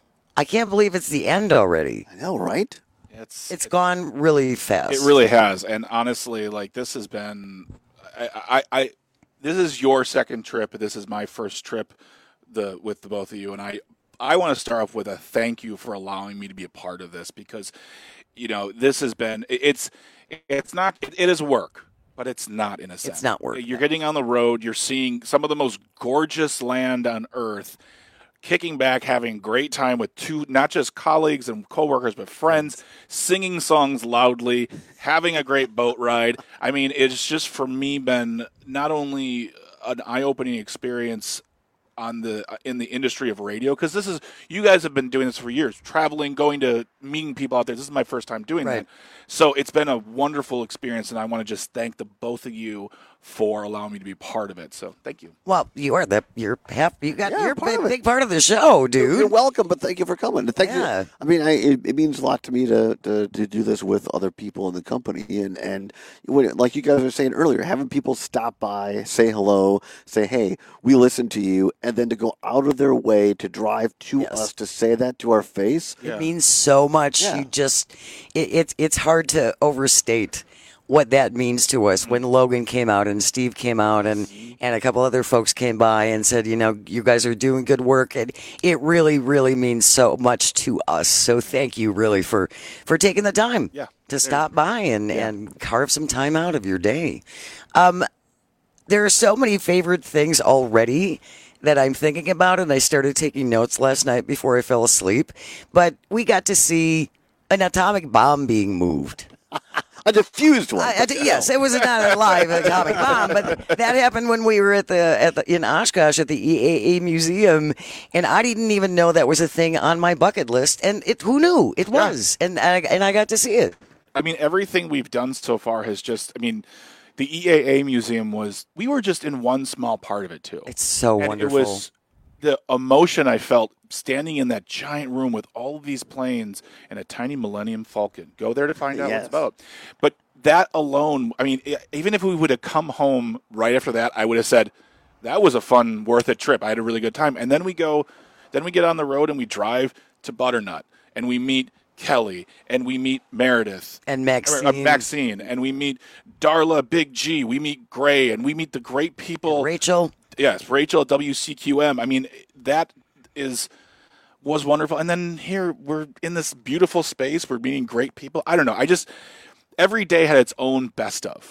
I can't believe it's the end already. I know, right? It's, it's gone really fast. It really has. And honestly, like, this has been, I, I, I this is your second trip. This is my first trip the with the both of you. And I, I want to start off with a thank you for allowing me to be a part of this because, you know, this has been, it's, it's not, it, it is work, but it's not in a sense. It's not work. You're getting on the road. You're seeing some of the most gorgeous land on earth, kicking back, having a great time with two, not just colleagues and coworkers, but friends, singing songs loudly, having a great boat ride. I mean, it's just for me been not only an eye-opening experience on the in the industry of radio, because this is, you guys have been doing this for years, traveling, going to meeting people out there. This is my first time doing right. that. So it's been a wonderful experience, and I want to just thank the both of you for allowing me to be part of it. So thank you. Well, you are the you're half you got Yeah, you're a part big, of it. big part of the show, dude. You're welcome, but thank you for coming. Thank Yeah. you. I mean, I, it, it means a lot to me to, to, to do this with other people in the company, and and when, like you guys were saying earlier, having people stop by, say hello, say hey, we listen to you, and then to go out of their way to drive to Yes. us to say that to our face. It means so much. Yeah. You just it, it's it's hard to overstate what that means to us. When Logan came out and Steve came out and, and a couple other folks came by and said, you know, you guys are doing good work, and it really, really means so much to us. So thank you really for, for taking the time Yeah. to stop by and, and carve some time out of your day. Um, there are so many favorite things already that I'm thinking about, and I started taking notes last night before I fell asleep. But we got to see an atomic bomb being moved. A diffused one. I, I, yes, it was not a live atomic bomb, but that happened when we were at the at the in Oshkosh at the E A A museum, and I didn't even know that was a thing on my bucket list. And it, who knew it was? Yeah. And I, and I got to see it. I mean, everything we've done so far has just, I mean, the E A A museum was, we were just in one small part of it too. It's so and wonderful. It was the emotion I felt standing in that giant room with all of these planes and a tiny Millennium Falcon. Go there to find out Yes. what it's about. But that alone, I mean, even if we would have come home right after that, I would have said, that was a fun, worth it trip. I had a really good time. And then we go, then we get on the road and we drive to Butternut and we meet Kelly and we meet Meredith and Maxine. Uh, Maxine and we meet Darla, Big G. We meet Gray and we meet the great people. And Rachel. Yes, Rachel at W C Q M. I mean, that is was wonderful. And then here we're in this beautiful space. We're meeting great people. I don't know. I just, every day had its own best of.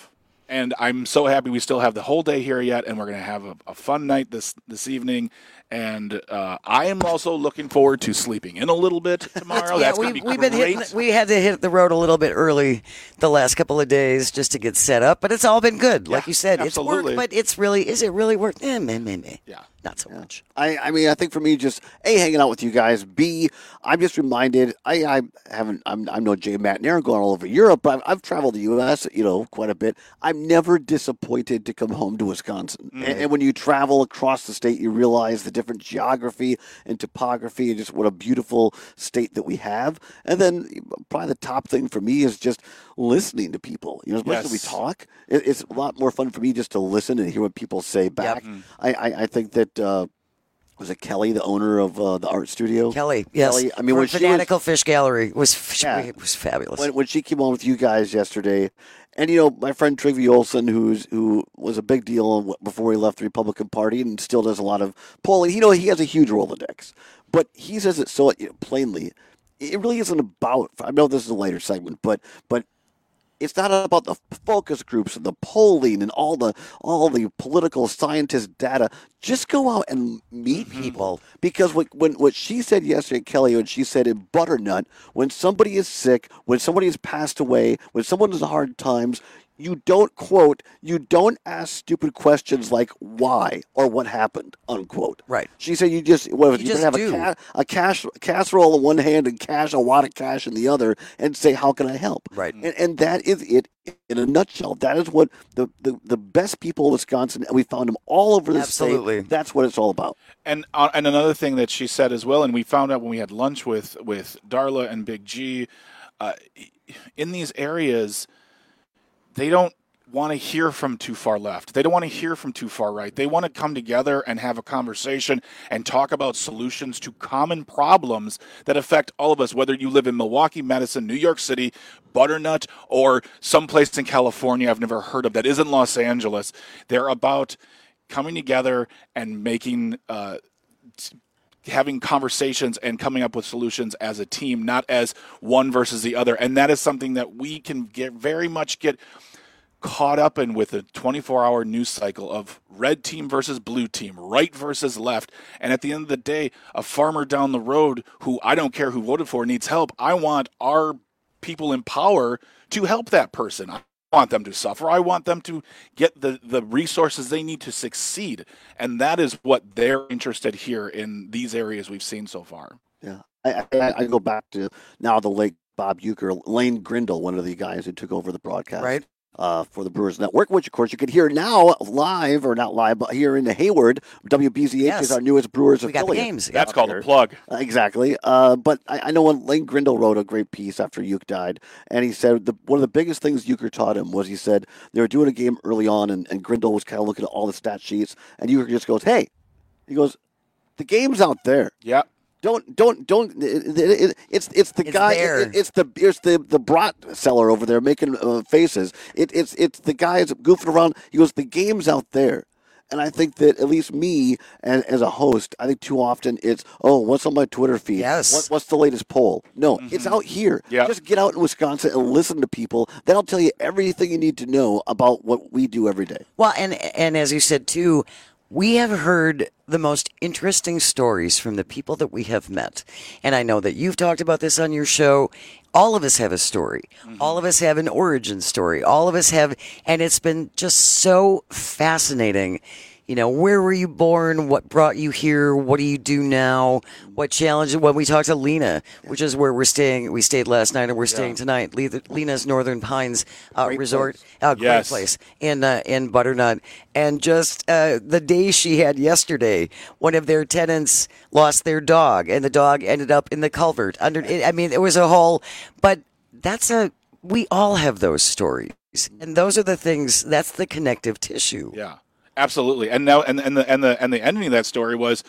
And I'm so happy we still have the whole day here yet, and we're going to have a, a fun night this this evening. And uh, I am also looking forward to sleeping in a little bit tomorrow. yeah, That's we, going to be we've great. been hitting, we had to hit the road a little bit early the last couple of days just to get set up, but it's all been good. Like Yeah, you said, absolutely. it's work, but it's really, is it really work? Eh, meh, meh, meh. Yeah. Not so much. I, I mean, I think for me, just A, hanging out with you guys. B, I'm just reminded, I, I haven't, I'm, I'm no Jay Matt and Aaron going all over Europe, but I've, I've traveled the U S, you know, quite a bit. I'm never disappointed to come home to Wisconsin. Mm. And, and when you travel across the state, you realize the different geography and topography and just what a beautiful state that we have. And then probably the top thing for me is just listening to people. You know, as much as we Yes. talk, it, it's a lot more fun for me just to listen and hear what people say back. Mm. I, I, I think that, uh, was it Kelly, the owner of uh, the art studio? Kelly, yes. Kelly, I mean, when she was, Fanatical Fish Gallery was, Yeah. it was fabulous. when, when she came on with you guys yesterday, and you know, my friend Trygve Olsen, who's who was a big deal before he left the Republican Party and still does a lot of polling. You know, he has a huge Rolodex, but he says it so plainly. It really isn't about. I know this is a later segment, but but. It's not about the focus groups and the polling and all the all the political scientist data. Just go out and meet people. Because what, when what she said yesterday, Kelly, when she said in Butternut, when somebody is sick, when somebody has passed away, when someone has hard times, you don't, quote, you don't ask stupid questions like why or what happened, unquote. Right. She said you just, what, You you, just have do. a, ca- a cash, casserole in one hand and cash, a wad of cash in the other and say, how can I help? Right. And, and that is it in a nutshell. That is what the, the, the best people in Wisconsin, and we found them all over the Absolutely. state. That's what it's all about. And uh, and another thing that she said as well, and we found out when we had lunch with, with Darla and Big G, uh, in these areas, they don't want to hear from too far left. They don't want to hear from too far right. They want to come together and have a conversation and talk about solutions to common problems that affect all of us, whether you live in Milwaukee, Madison, New York City, Butternut, or someplace in California I've never heard of that isn't Los Angeles. They're about coming together and making uh, having conversations and coming up with solutions as a team, not as one versus the other. And that is something that we can get very much get caught up in with a twenty-four hour news cycle of red team versus blue team, right versus left. And at the end of the day, a farmer down the road who I don't care who voted for needs help. I want our people in power to help that person. I want them to suffer. I want them to get the, the resources they need to succeed. And that is what they're interested here in these areas we've seen so far. Yeah. I, I, I go back to now the late Bob Euchre, Lane Grindle, one of the guys who took over the broadcast. Right. Uh, for the Brewers Network, which of course you can hear now live, or not live, but here in the Hayward. W B Z H Yes. is our newest Brewers We got affiliate. the games. That's Up called here. a plug. Uh, exactly. Uh, but I, I know when Lane Grindle wrote a great piece after Uke died, and he said the, one of the biggest things Euchre taught him was he said they were doing a game early on, and, and Grindle was kind of looking at all the stat sheets, and Euchre just goes, "Hey," he goes, "the game's out there. Yeah. Don't don't don't. It, it, it, it's it's the It's guy. there. It, it's the it's the the brat seller over there making uh, faces. It, it's it's the guys goofing around. He goes, the game's out there. And I think that at least me as, as a host, I think too often it's, oh, what's on my Twitter feed? Yes. What, what's the latest poll? No, it's out here. Yeah. Just get out in Wisconsin and listen to people. That'll tell you everything you need to know about what we do every day. Well, and and as you said too, we have heard the most interesting stories from the people that we have met. And I know that you've talked about this on your show. All of us have a story. Mm-hmm. All of us have an origin story. All of us have, and it's been just so fascinating. You know, where were you born? What brought you here? What do you do now? What challenge? When we talked to Lena, which is where we're staying, we stayed last night and we're staying Yeah. tonight. Le- Lena's Northern Pines uh, Great Resort, place. uh, great Yes. place in uh, in Butternut. And just uh, the day she had yesterday, one of their tenants lost their dog, and the dog ended up in the culvert. Under, I mean, it was a whole. But that's a. We all have those stories, and those are the things. That's the connective tissue. Yeah, absolutely. And now, and and the and the and the ending of that story was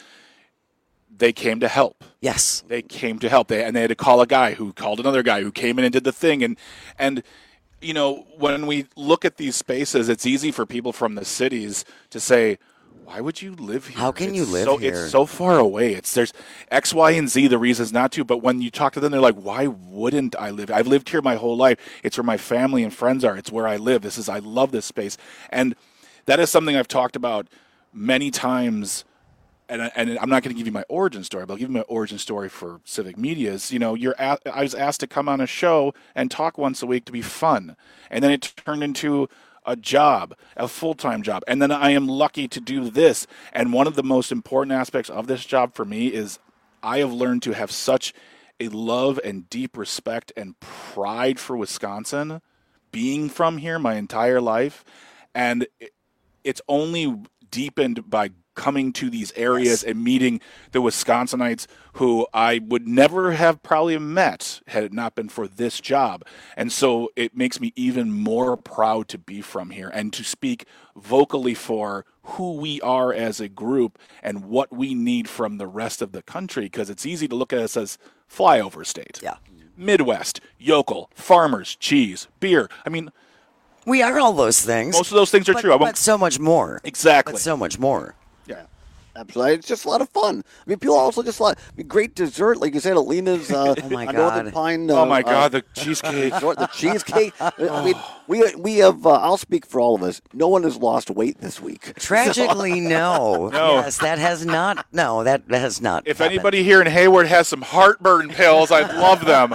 they came to help. Yes, They came to help. They and they had to call a guy who called another guy who came in and did the thing. And and you know, when we look at these spaces, it's easy for people from the cities to say, why would you live here? How can it's you live so, here? It's so far away. It's there's X, Y, and Z, the reasons not to. But when you talk to them, they're like, why wouldn't I live? I've lived here my whole life. It's where my family and friends are. It's where I live. This is, I love this space. And that is something I've talked about many times. And, and I'm not going to give you my origin story, but I'll give you my origin story for Civic Media. Is, you know, you're at, I was asked to come on a show and talk once a week to be fun. And then it turned into a job, a full-time job. And then I am lucky to do this. And one of the most important aspects of this job for me is I have learned to have such a love and deep respect and pride for Wisconsin, being from here my entire life. And it's only deepened by coming to these areas yes. and meeting the Wisconsinites who I would never have probably met had it not been for this job. And so it makes me even more proud to be from here and to speak vocally for who we are as a group and what we need from the rest of the country, because it's easy to look at us as flyover state. Yeah. Midwest, yokel, farmers, cheese, beer. I mean, we are all those things. Most of those things are but, true. I won't... But so much more. Exactly. But so much more. Yeah, absolutely. It's just a lot of fun. I mean, people also just like I mean, great dessert, like you said, at Lena's uh, oh my on God. Northern Pine. Uh, oh my God, uh, the cheesecake! The cheesecake. I mean, we we have. Uh, I'll speak for all of us. No one has lost weight this week. Tragically, no. no. Yes, that has not. No, that, that has not. If happened. anybody here in Hayward has some heartburn pills, I'd love them.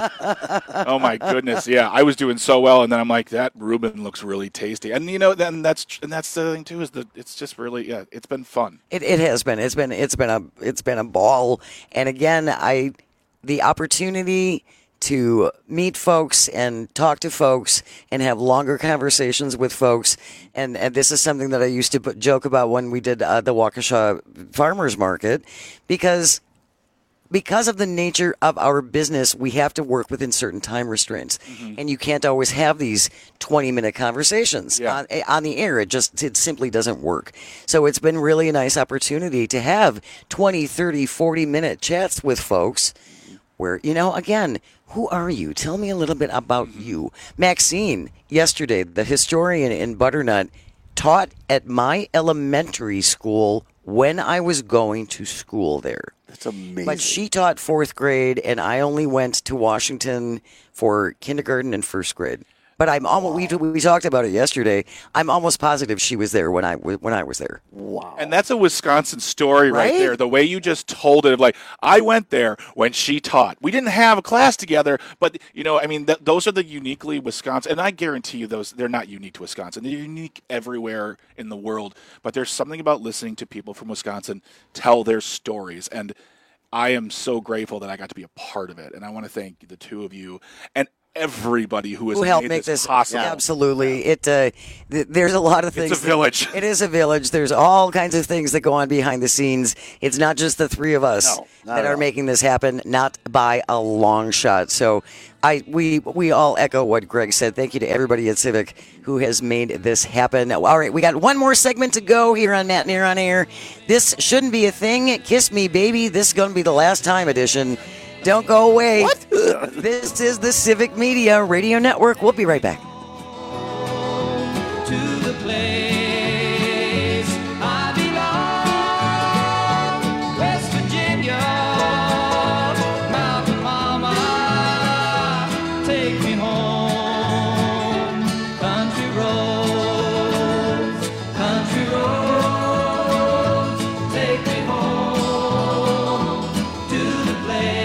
Oh my goodness, yeah, I was doing so well, and then I'm like, that Reuben looks really tasty, and you know, then that's and that's the thing too is that it's just really, yeah, it's been fun. It it has been. It's been. It's been a. It's been a ball, and again, I the opportunity to meet folks and talk to folks and have longer conversations with folks. And, and this is something that I used to put, joke about when we did uh, the Waukesha Farmers Market, because because of the nature of our business, we have to work within certain time restraints. Mm-hmm. And you can't always have these twenty-minute conversations yeah. on, on the air. It just it simply doesn't work. So it's been really a nice opportunity to have twenty, thirty, forty-minute chats with folks where, you know, again, who are you? Tell me a little bit about mm-hmm. you. Maxine, yesterday, the historian in Butternut, taught at my elementary school when I was going to school there. That's amazing. But she taught fourth grade, and I only went to Washington for kindergarten and first grade. But I'm almost wow. we we talked about it yesterday. I'm almost positive she was there when I when I was there. Wow. And that's a Wisconsin story right, right there. The way you just told it, like I went there when she taught. We didn't have a class together, but you know, I mean, th- those are the uniquely Wisconsin. And I guarantee you, those they're not unique to Wisconsin. They're unique everywhere in the world. But there's something about listening to people from Wisconsin tell their stories, and I am so grateful that I got to be a part of it. And I want to thank the two of you and everybody who has who helped made make this, this possible. Yeah, absolutely. It uh, th- there's a lot of things. It's a village. That, it is a village. There's all kinds of things that go on behind the scenes. It's not just the three of us no, that are all. making this happen, not by a long shot. So I we we all echo what Greg said. Thank you to everybody at Civic who has made this happen. All right, we got one more segment to go here on Matt Near on Air. This shouldn't be a thing. Kiss Me Baby. This is going to be the last time edition. Don't go away. What? This is the Civic Media Radio Network. We'll be right back. To the place I belong, West Virginia, Mountain Mama, take me home. Country roads, country roads, take me home to the place.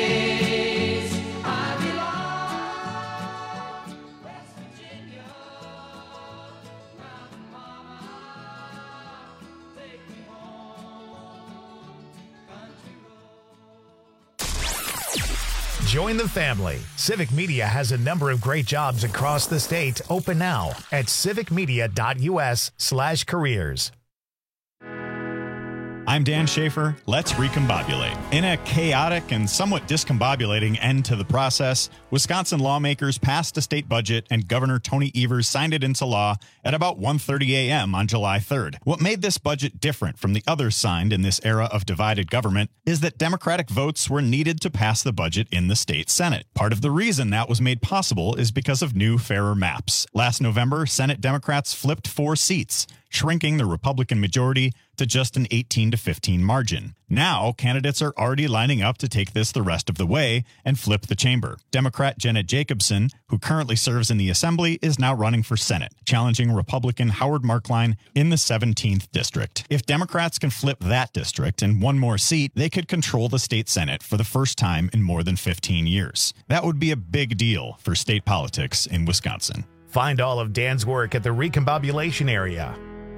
Join the family. Civic Media has a number of great jobs across the state open now at civicmedia.us slash careers. I'm Dan Schaefer. Let's recombobulate. In a chaotic and somewhat discombobulating end to the process, Wisconsin lawmakers passed a state budget and Governor Tony Evers signed it into law at about one thirty a.m. on July third. What made this budget different from the others signed in this era of divided government is that Democratic votes were needed to pass the budget in the state Senate. Part of the reason that was made possible is because of new, fairer maps. Last November, Senate Democrats flipped four seats. shrinking the Republican majority to just an eighteen to fifteen margin. Now, candidates are already lining up to take this the rest of the way and flip the chamber. Democrat Jenna Jacobson, who currently serves in the Assembly, is now running for Senate, challenging Republican Howard Markline in the seventeenth district. If Democrats can flip that district and one more seat, they could control the state Senate for the first time in more than fifteen years. That would be a big deal for state politics in Wisconsin. Find all of Dan's work at the Recombobulation area.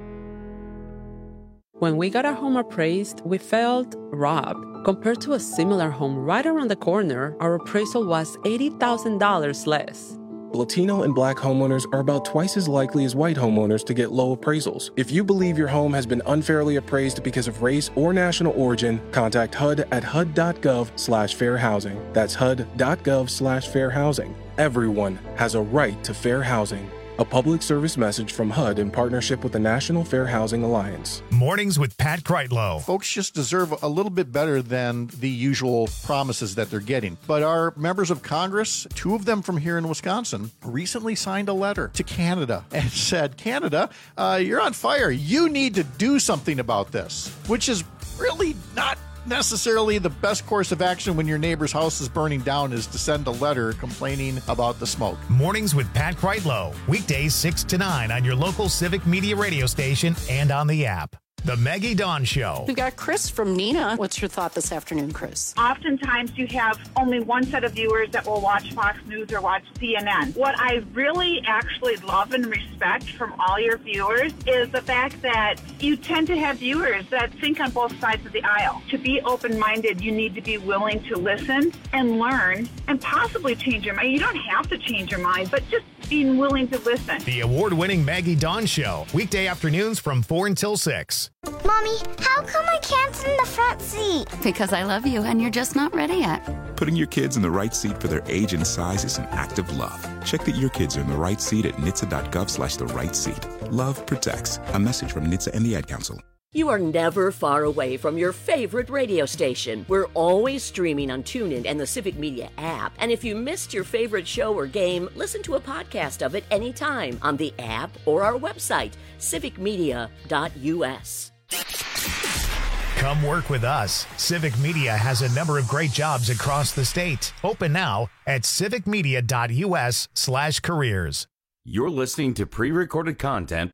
When we got our home appraised, we felt robbed. Compared to a similar home right around the corner, our appraisal was eighty thousand dollars less. Latino and Black homeowners are about twice as likely as white homeowners to get low appraisals. If you believe your home has been unfairly appraised because of race or national origin, contact H U D at H U D dot gov slash fair housing. That's H U D dot gov slash fair housing. Everyone has a right to fair housing. A public service message from H U D in partnership with the National Fair Housing Alliance. Mornings with Pat Kreitlow. Folks just deserve a little bit better than the usual promises that they're getting. But our members of Congress, two of them from here in Wisconsin, recently signed a letter to Canada and said, Canada, uh, you're on fire. You need to do something about this, which is really not necessarily the best course of action when your neighbor's house is burning down, is to send a letter complaining about the smoke. Mornings with Pat Kreitlow. Weekdays six to nine on your local Civic Media radio station and on the app. The Maggie Dawn Show. We've got Chris from Neenah. What's your thought this afternoon, Chris? Oftentimes you have only one set of viewers that will watch Fox News or watch C N N. What I really actually love and respect from all your viewers is the fact that you tend to have viewers that think on both sides of the aisle. To be open-minded, you need to be willing to listen and learn and possibly change your mind. You don't have to change your mind, but just being willing to listen. The award-winning Maggie Dawn Show. Weekday afternoons from four until six. Mommy, how come I can't sit in the front seat? Because I love you and you're just not ready yet. Putting your kids in the right seat for their age and size is an act of love. Check that your kids are in the right seat at N H T S A dot gov slash the right seat. Love protects. A message from N H T S A and the Ad Council. You are never far away from your favorite radio station. We're always streaming on TuneIn and the Civic Media app. And if you missed your favorite show or game, listen to a podcast of it anytime on the app or our website, civic media dot u s. Come work with us. Civic Media has a number of great jobs across the state. Open now at civic media dot u s slash careers. You're listening to pre-recorded content.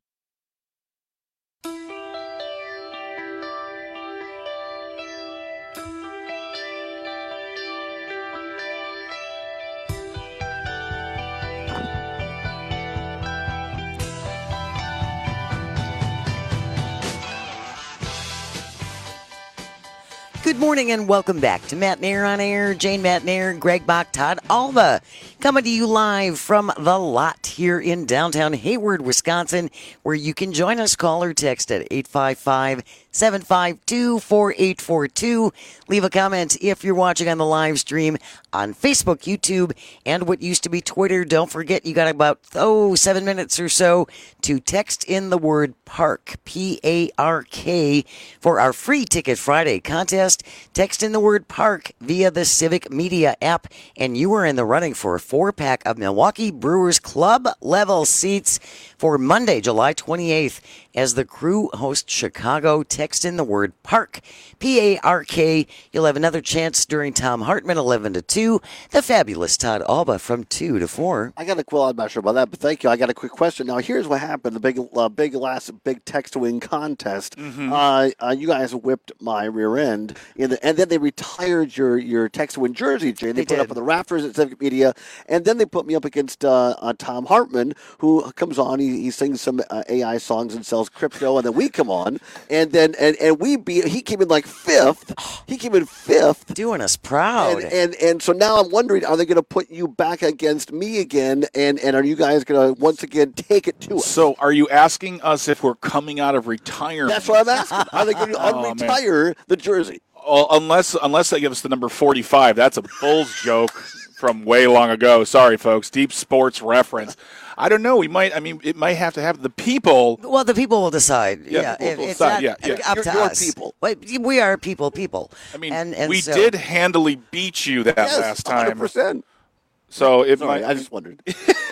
Good morning and welcome back to Matt Nair on Air. Jane Matt Nair, Greg Bach, Todd Alva, coming to you live from the lot here in downtown Hayward, Wisconsin, where you can join us. Call or text at eight five five, seven five two, four eight four two. Leave a comment if you're watching on the live stream on Facebook, YouTube, and what used to be Twitter. Don't forget, you got about, oh, seven minutes or so to text in the word PARK, P A R K, for our free Ticket Friday contest. Text in the word PARK via the Civic Media app, and you are in the running for a four-pack of Milwaukee Brewers Club level seats for Monday, July twenty-eighth, as the crew hosts Chicago. Text in the word PARK, P A R K. You'll have another chance during Tom Hartman, eleven to two. The fabulous Todd Alba from two to four. I got a, well, I'm not sure about that, but thank you. I got a quick question. Now, here's what happened. The big, uh, big last big text to win contest. Mm-hmm. Uh, uh, you guys whipped my rear end, in the, and then they retired your, your text to win jersey, Jay. They, they put did. up on the rafters at Civic Media, and then they put me up against uh, uh, Tom Hartman, who comes on. He, he sings some uh, A I songs and sells crypto, and then we come on, and then and, and we be he came in like fifth. He came in fifth, doing us proud. And and, and so now I'm wondering, are they going to put you back against me again? And, and are you guys going to once again take it to us? So, are you asking us if we're coming out of retirement? That's what I'm asking. Are they going to Oh, unretire the jersey? Well, unless unless they give us the number forty-five, that's a Bulls joke from way long ago. Sorry, folks. Deep sports reference. I don't know. We might. I mean, it might have to have the people. Well, the people will decide. Yeah, Yeah, the people will it's decide. not Yeah, yeah. up You're- to you're us. people. Wait, we are people, people. I mean, and, and we so, did handily beat you that Yes, last time. one hundred percent. So if Sorry, my, I just wondered. All right.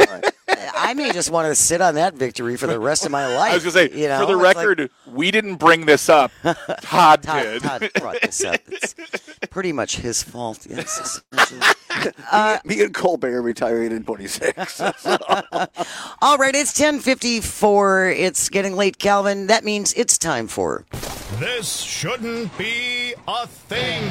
I may just want to sit on that victory for the rest of my life. I was going to say, you know? for the It's record, like- we didn't bring this up. Todd, Todd, did. Todd brought this up. It's pretty much his fault. Yes. Uh, me, me and Colbert retiring in twenty-six. All right, it's ten fifty-four. It's getting late, Calvin. That means it's time for... This shouldn't be a thing.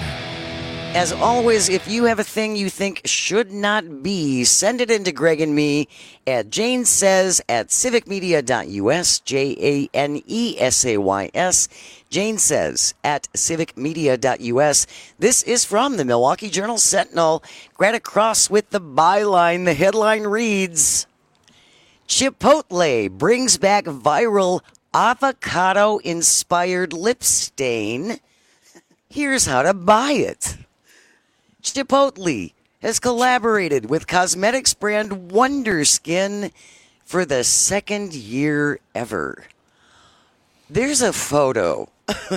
As always, if you have a thing you think should not be, send it in to Greg and me at Jane Says at civic media dot U S, J A N E S A Y S, Jane Says at civic media dot U S. This is from the Milwaukee Journal Sentinel. Right across with the byline, the headline reads, Chipotle brings back viral avocado-inspired lip stain. Here's how to buy it. Chipotle has collaborated with cosmetics brand Wonder Skin for the second year ever. There's a photo.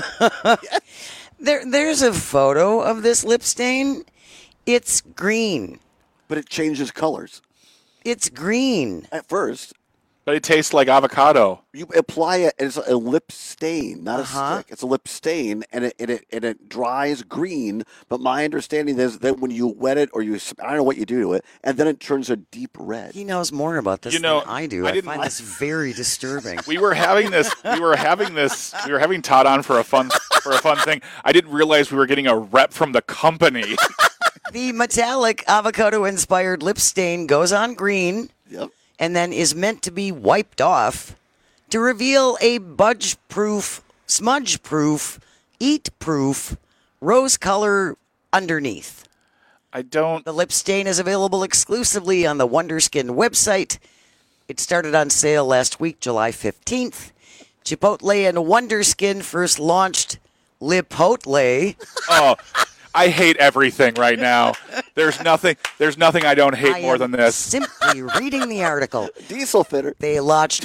there, there's a photo of this lip stain. It's green. But it changes colors. It's green. At first. But it tastes like avocado. You apply it as a lip stain, not Uh-huh. a stick. It's a lip stain, and it, and it and it dries green. But my understanding is that when you wet it, or you, I don't know what you do to it, and then it turns a deep red. He knows more about this You know, than I do. I I, didn't- find this very disturbing. We were having this. We were having this. We were having Todd on for a fun for a fun thing. I didn't realize we were getting a rep from the company. The metallic avocado-inspired lip stain goes on green. Yep. And then is meant to be wiped off to reveal a budge-proof, smudge-proof, eat-proof rose color underneath. I don't... The lip stain is available exclusively on the Wonder Skin website. It started on sale last week, July fifteenth. Chipotle and Wonder Skin first launched Lipotle. Oh, I hate everything right now. There's nothing. There's nothing I don't hate I more am than this. Simply reading the article. Diesel fitter. They launched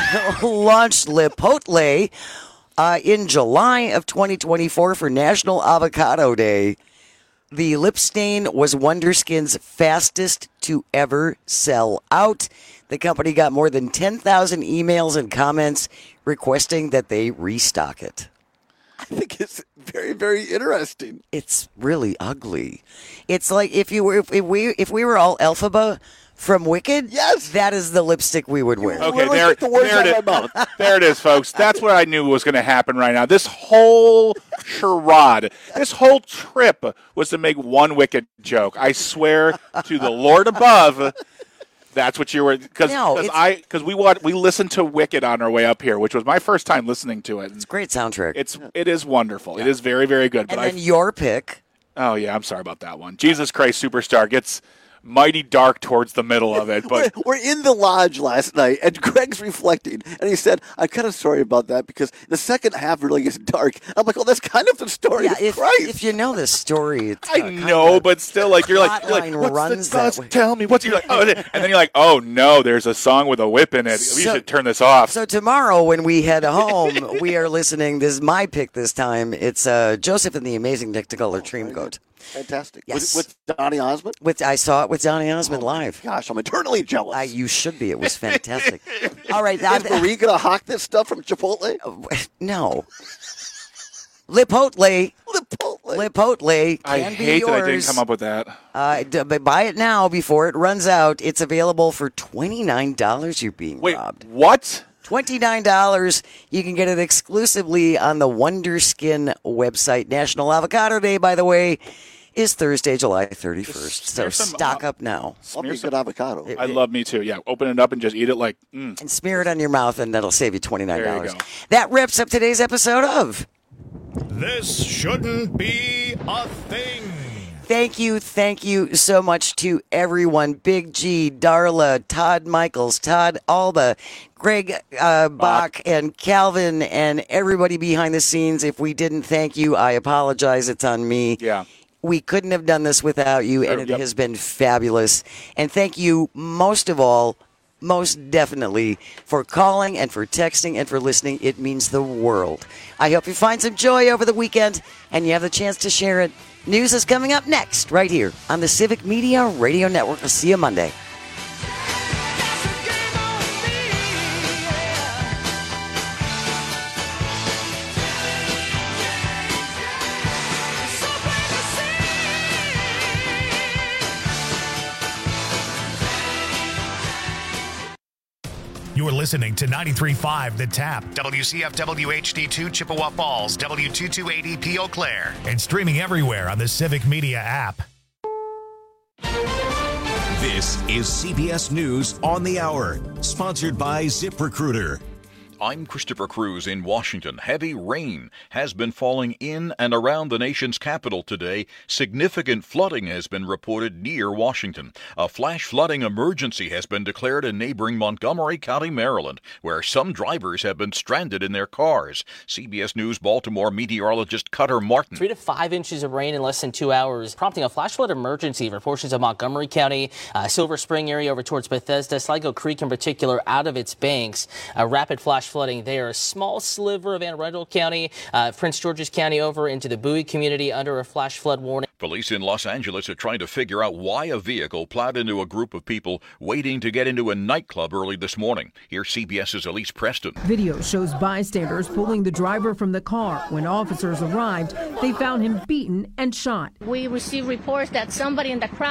launched Lipotle uh, in July of twenty twenty-four for National Avocado Day. The lip stain was Wonder Skin's fastest to ever sell out. The company got more than ten thousand emails and comments requesting that they restock it. I think it's very, very interesting. It's really ugly. It's like if you were if, if we if we were all Elphaba from Wicked, yes, that is the lipstick we would wear. Okay, there, there, it is. there it is, folks. That's what I knew was going to happen right now. This whole charade, this whole trip was to make one Wicked joke. I swear to the Lord above. That's what you were because No, because it's- I because we watched we listened to Wicked on our way up here, which was my first time listening to it. It's a great soundtrack. It's it is wonderful. It is very very good. But And I then your pick. oh yeah, I'm sorry about that one. Jesus Christ Superstar gets mighty dark towards the middle of it, but We're, we're in the lodge last night, and Greg's reflecting, and he said, "I'm kind of sorry about that because the second half really gets dark." I'm like, "Oh, that's kind of the story." Yeah, of if, Christ. if you know this story, it's I uh, kind know, of- but still, like you're like, you're like plotline what's runs the that dust? way. Tell me what's you're like, oh, and then you're like, oh no, there's a song with a whip in it. We So- should turn this off. So tomorrow when we head home, we are listening. This is my pick this time. It's uh, Joseph and the Amazing Technicolor Dreamcoat. Fantastic. Yes. With, with Donny Osmond? With I saw it with Donny Osmond live. Gosh, I'm eternally jealous. I, you should be. It was fantastic. All right. Is Marie going to hawk this stuff from Chipotle? No. Lipotle. Lipotle. Lipotle I can be hate yours. that I didn't come up with that. Uh, d- but buy it now before it runs out. It's available for twenty-nine dollars. You're being Wait, robbed. what? twenty-nine dollars. You can get it exclusively on the Wonder Skin website. National Avocado Day, by the way, is Thursday, July thirty-first. So smear some stock av- up now. Love Smear me some- good avocado. I love me too. Yeah, open it up and just eat it like. Mm. And smear it on your mouth, and that'll save you twenty-nine dollars. There you go. That wraps up today's episode of This shouldn't be a thing. Thank you, thank you so much to everyone. Big G, Darla, Todd Michaels, Todd Alba, Greg uh, Bach, and Calvin, and everybody behind the scenes. If we didn't thank you, I apologize. It's on me. Yeah. We couldn't have done this without you, and it Yep. has been fabulous. And thank you most of all, most definitely, for calling and for texting and for listening. It means the world. I hope you find some joy over the weekend and you have the chance to share it. News is coming up next, right here on the Civic Media Radio Network. I'll see you Monday. You're listening to ninety-three point five The Tap, W C F W H D two Chippewa Falls, W two two eight zero P Eau Claire, and streaming everywhere on the Civic Media app. This is C B S News on the Hour, sponsored by ZipRecruiter. I'm Christopher Cruz in Washington. Heavy rain has been falling in and around the nation's capital today. Significant flooding has been reported near Washington. A flash flooding emergency has been declared in neighboring Montgomery County, Maryland, where some drivers have been stranded in their cars. C B S News Baltimore meteorologist Cutter Martin. Three to five inches of rain in less than two hours, prompting a flash flood emergency for portions of Montgomery County, uh, Silver Spring area over towards Bethesda, Sligo Creek in particular, out of its banks. A rapid flash flooding there. A small sliver of Anne Arundel County, uh, Prince George's County over into the Bowie community under a flash flood warning. Police in Los Angeles are trying to figure out why a vehicle plowed into a group of people waiting to get into a nightclub early this morning. Here's CBS's Elise Preston. Video shows bystanders pulling the driver from the car. When officers arrived, they found him beaten and shot. We received reports that somebody in the crowd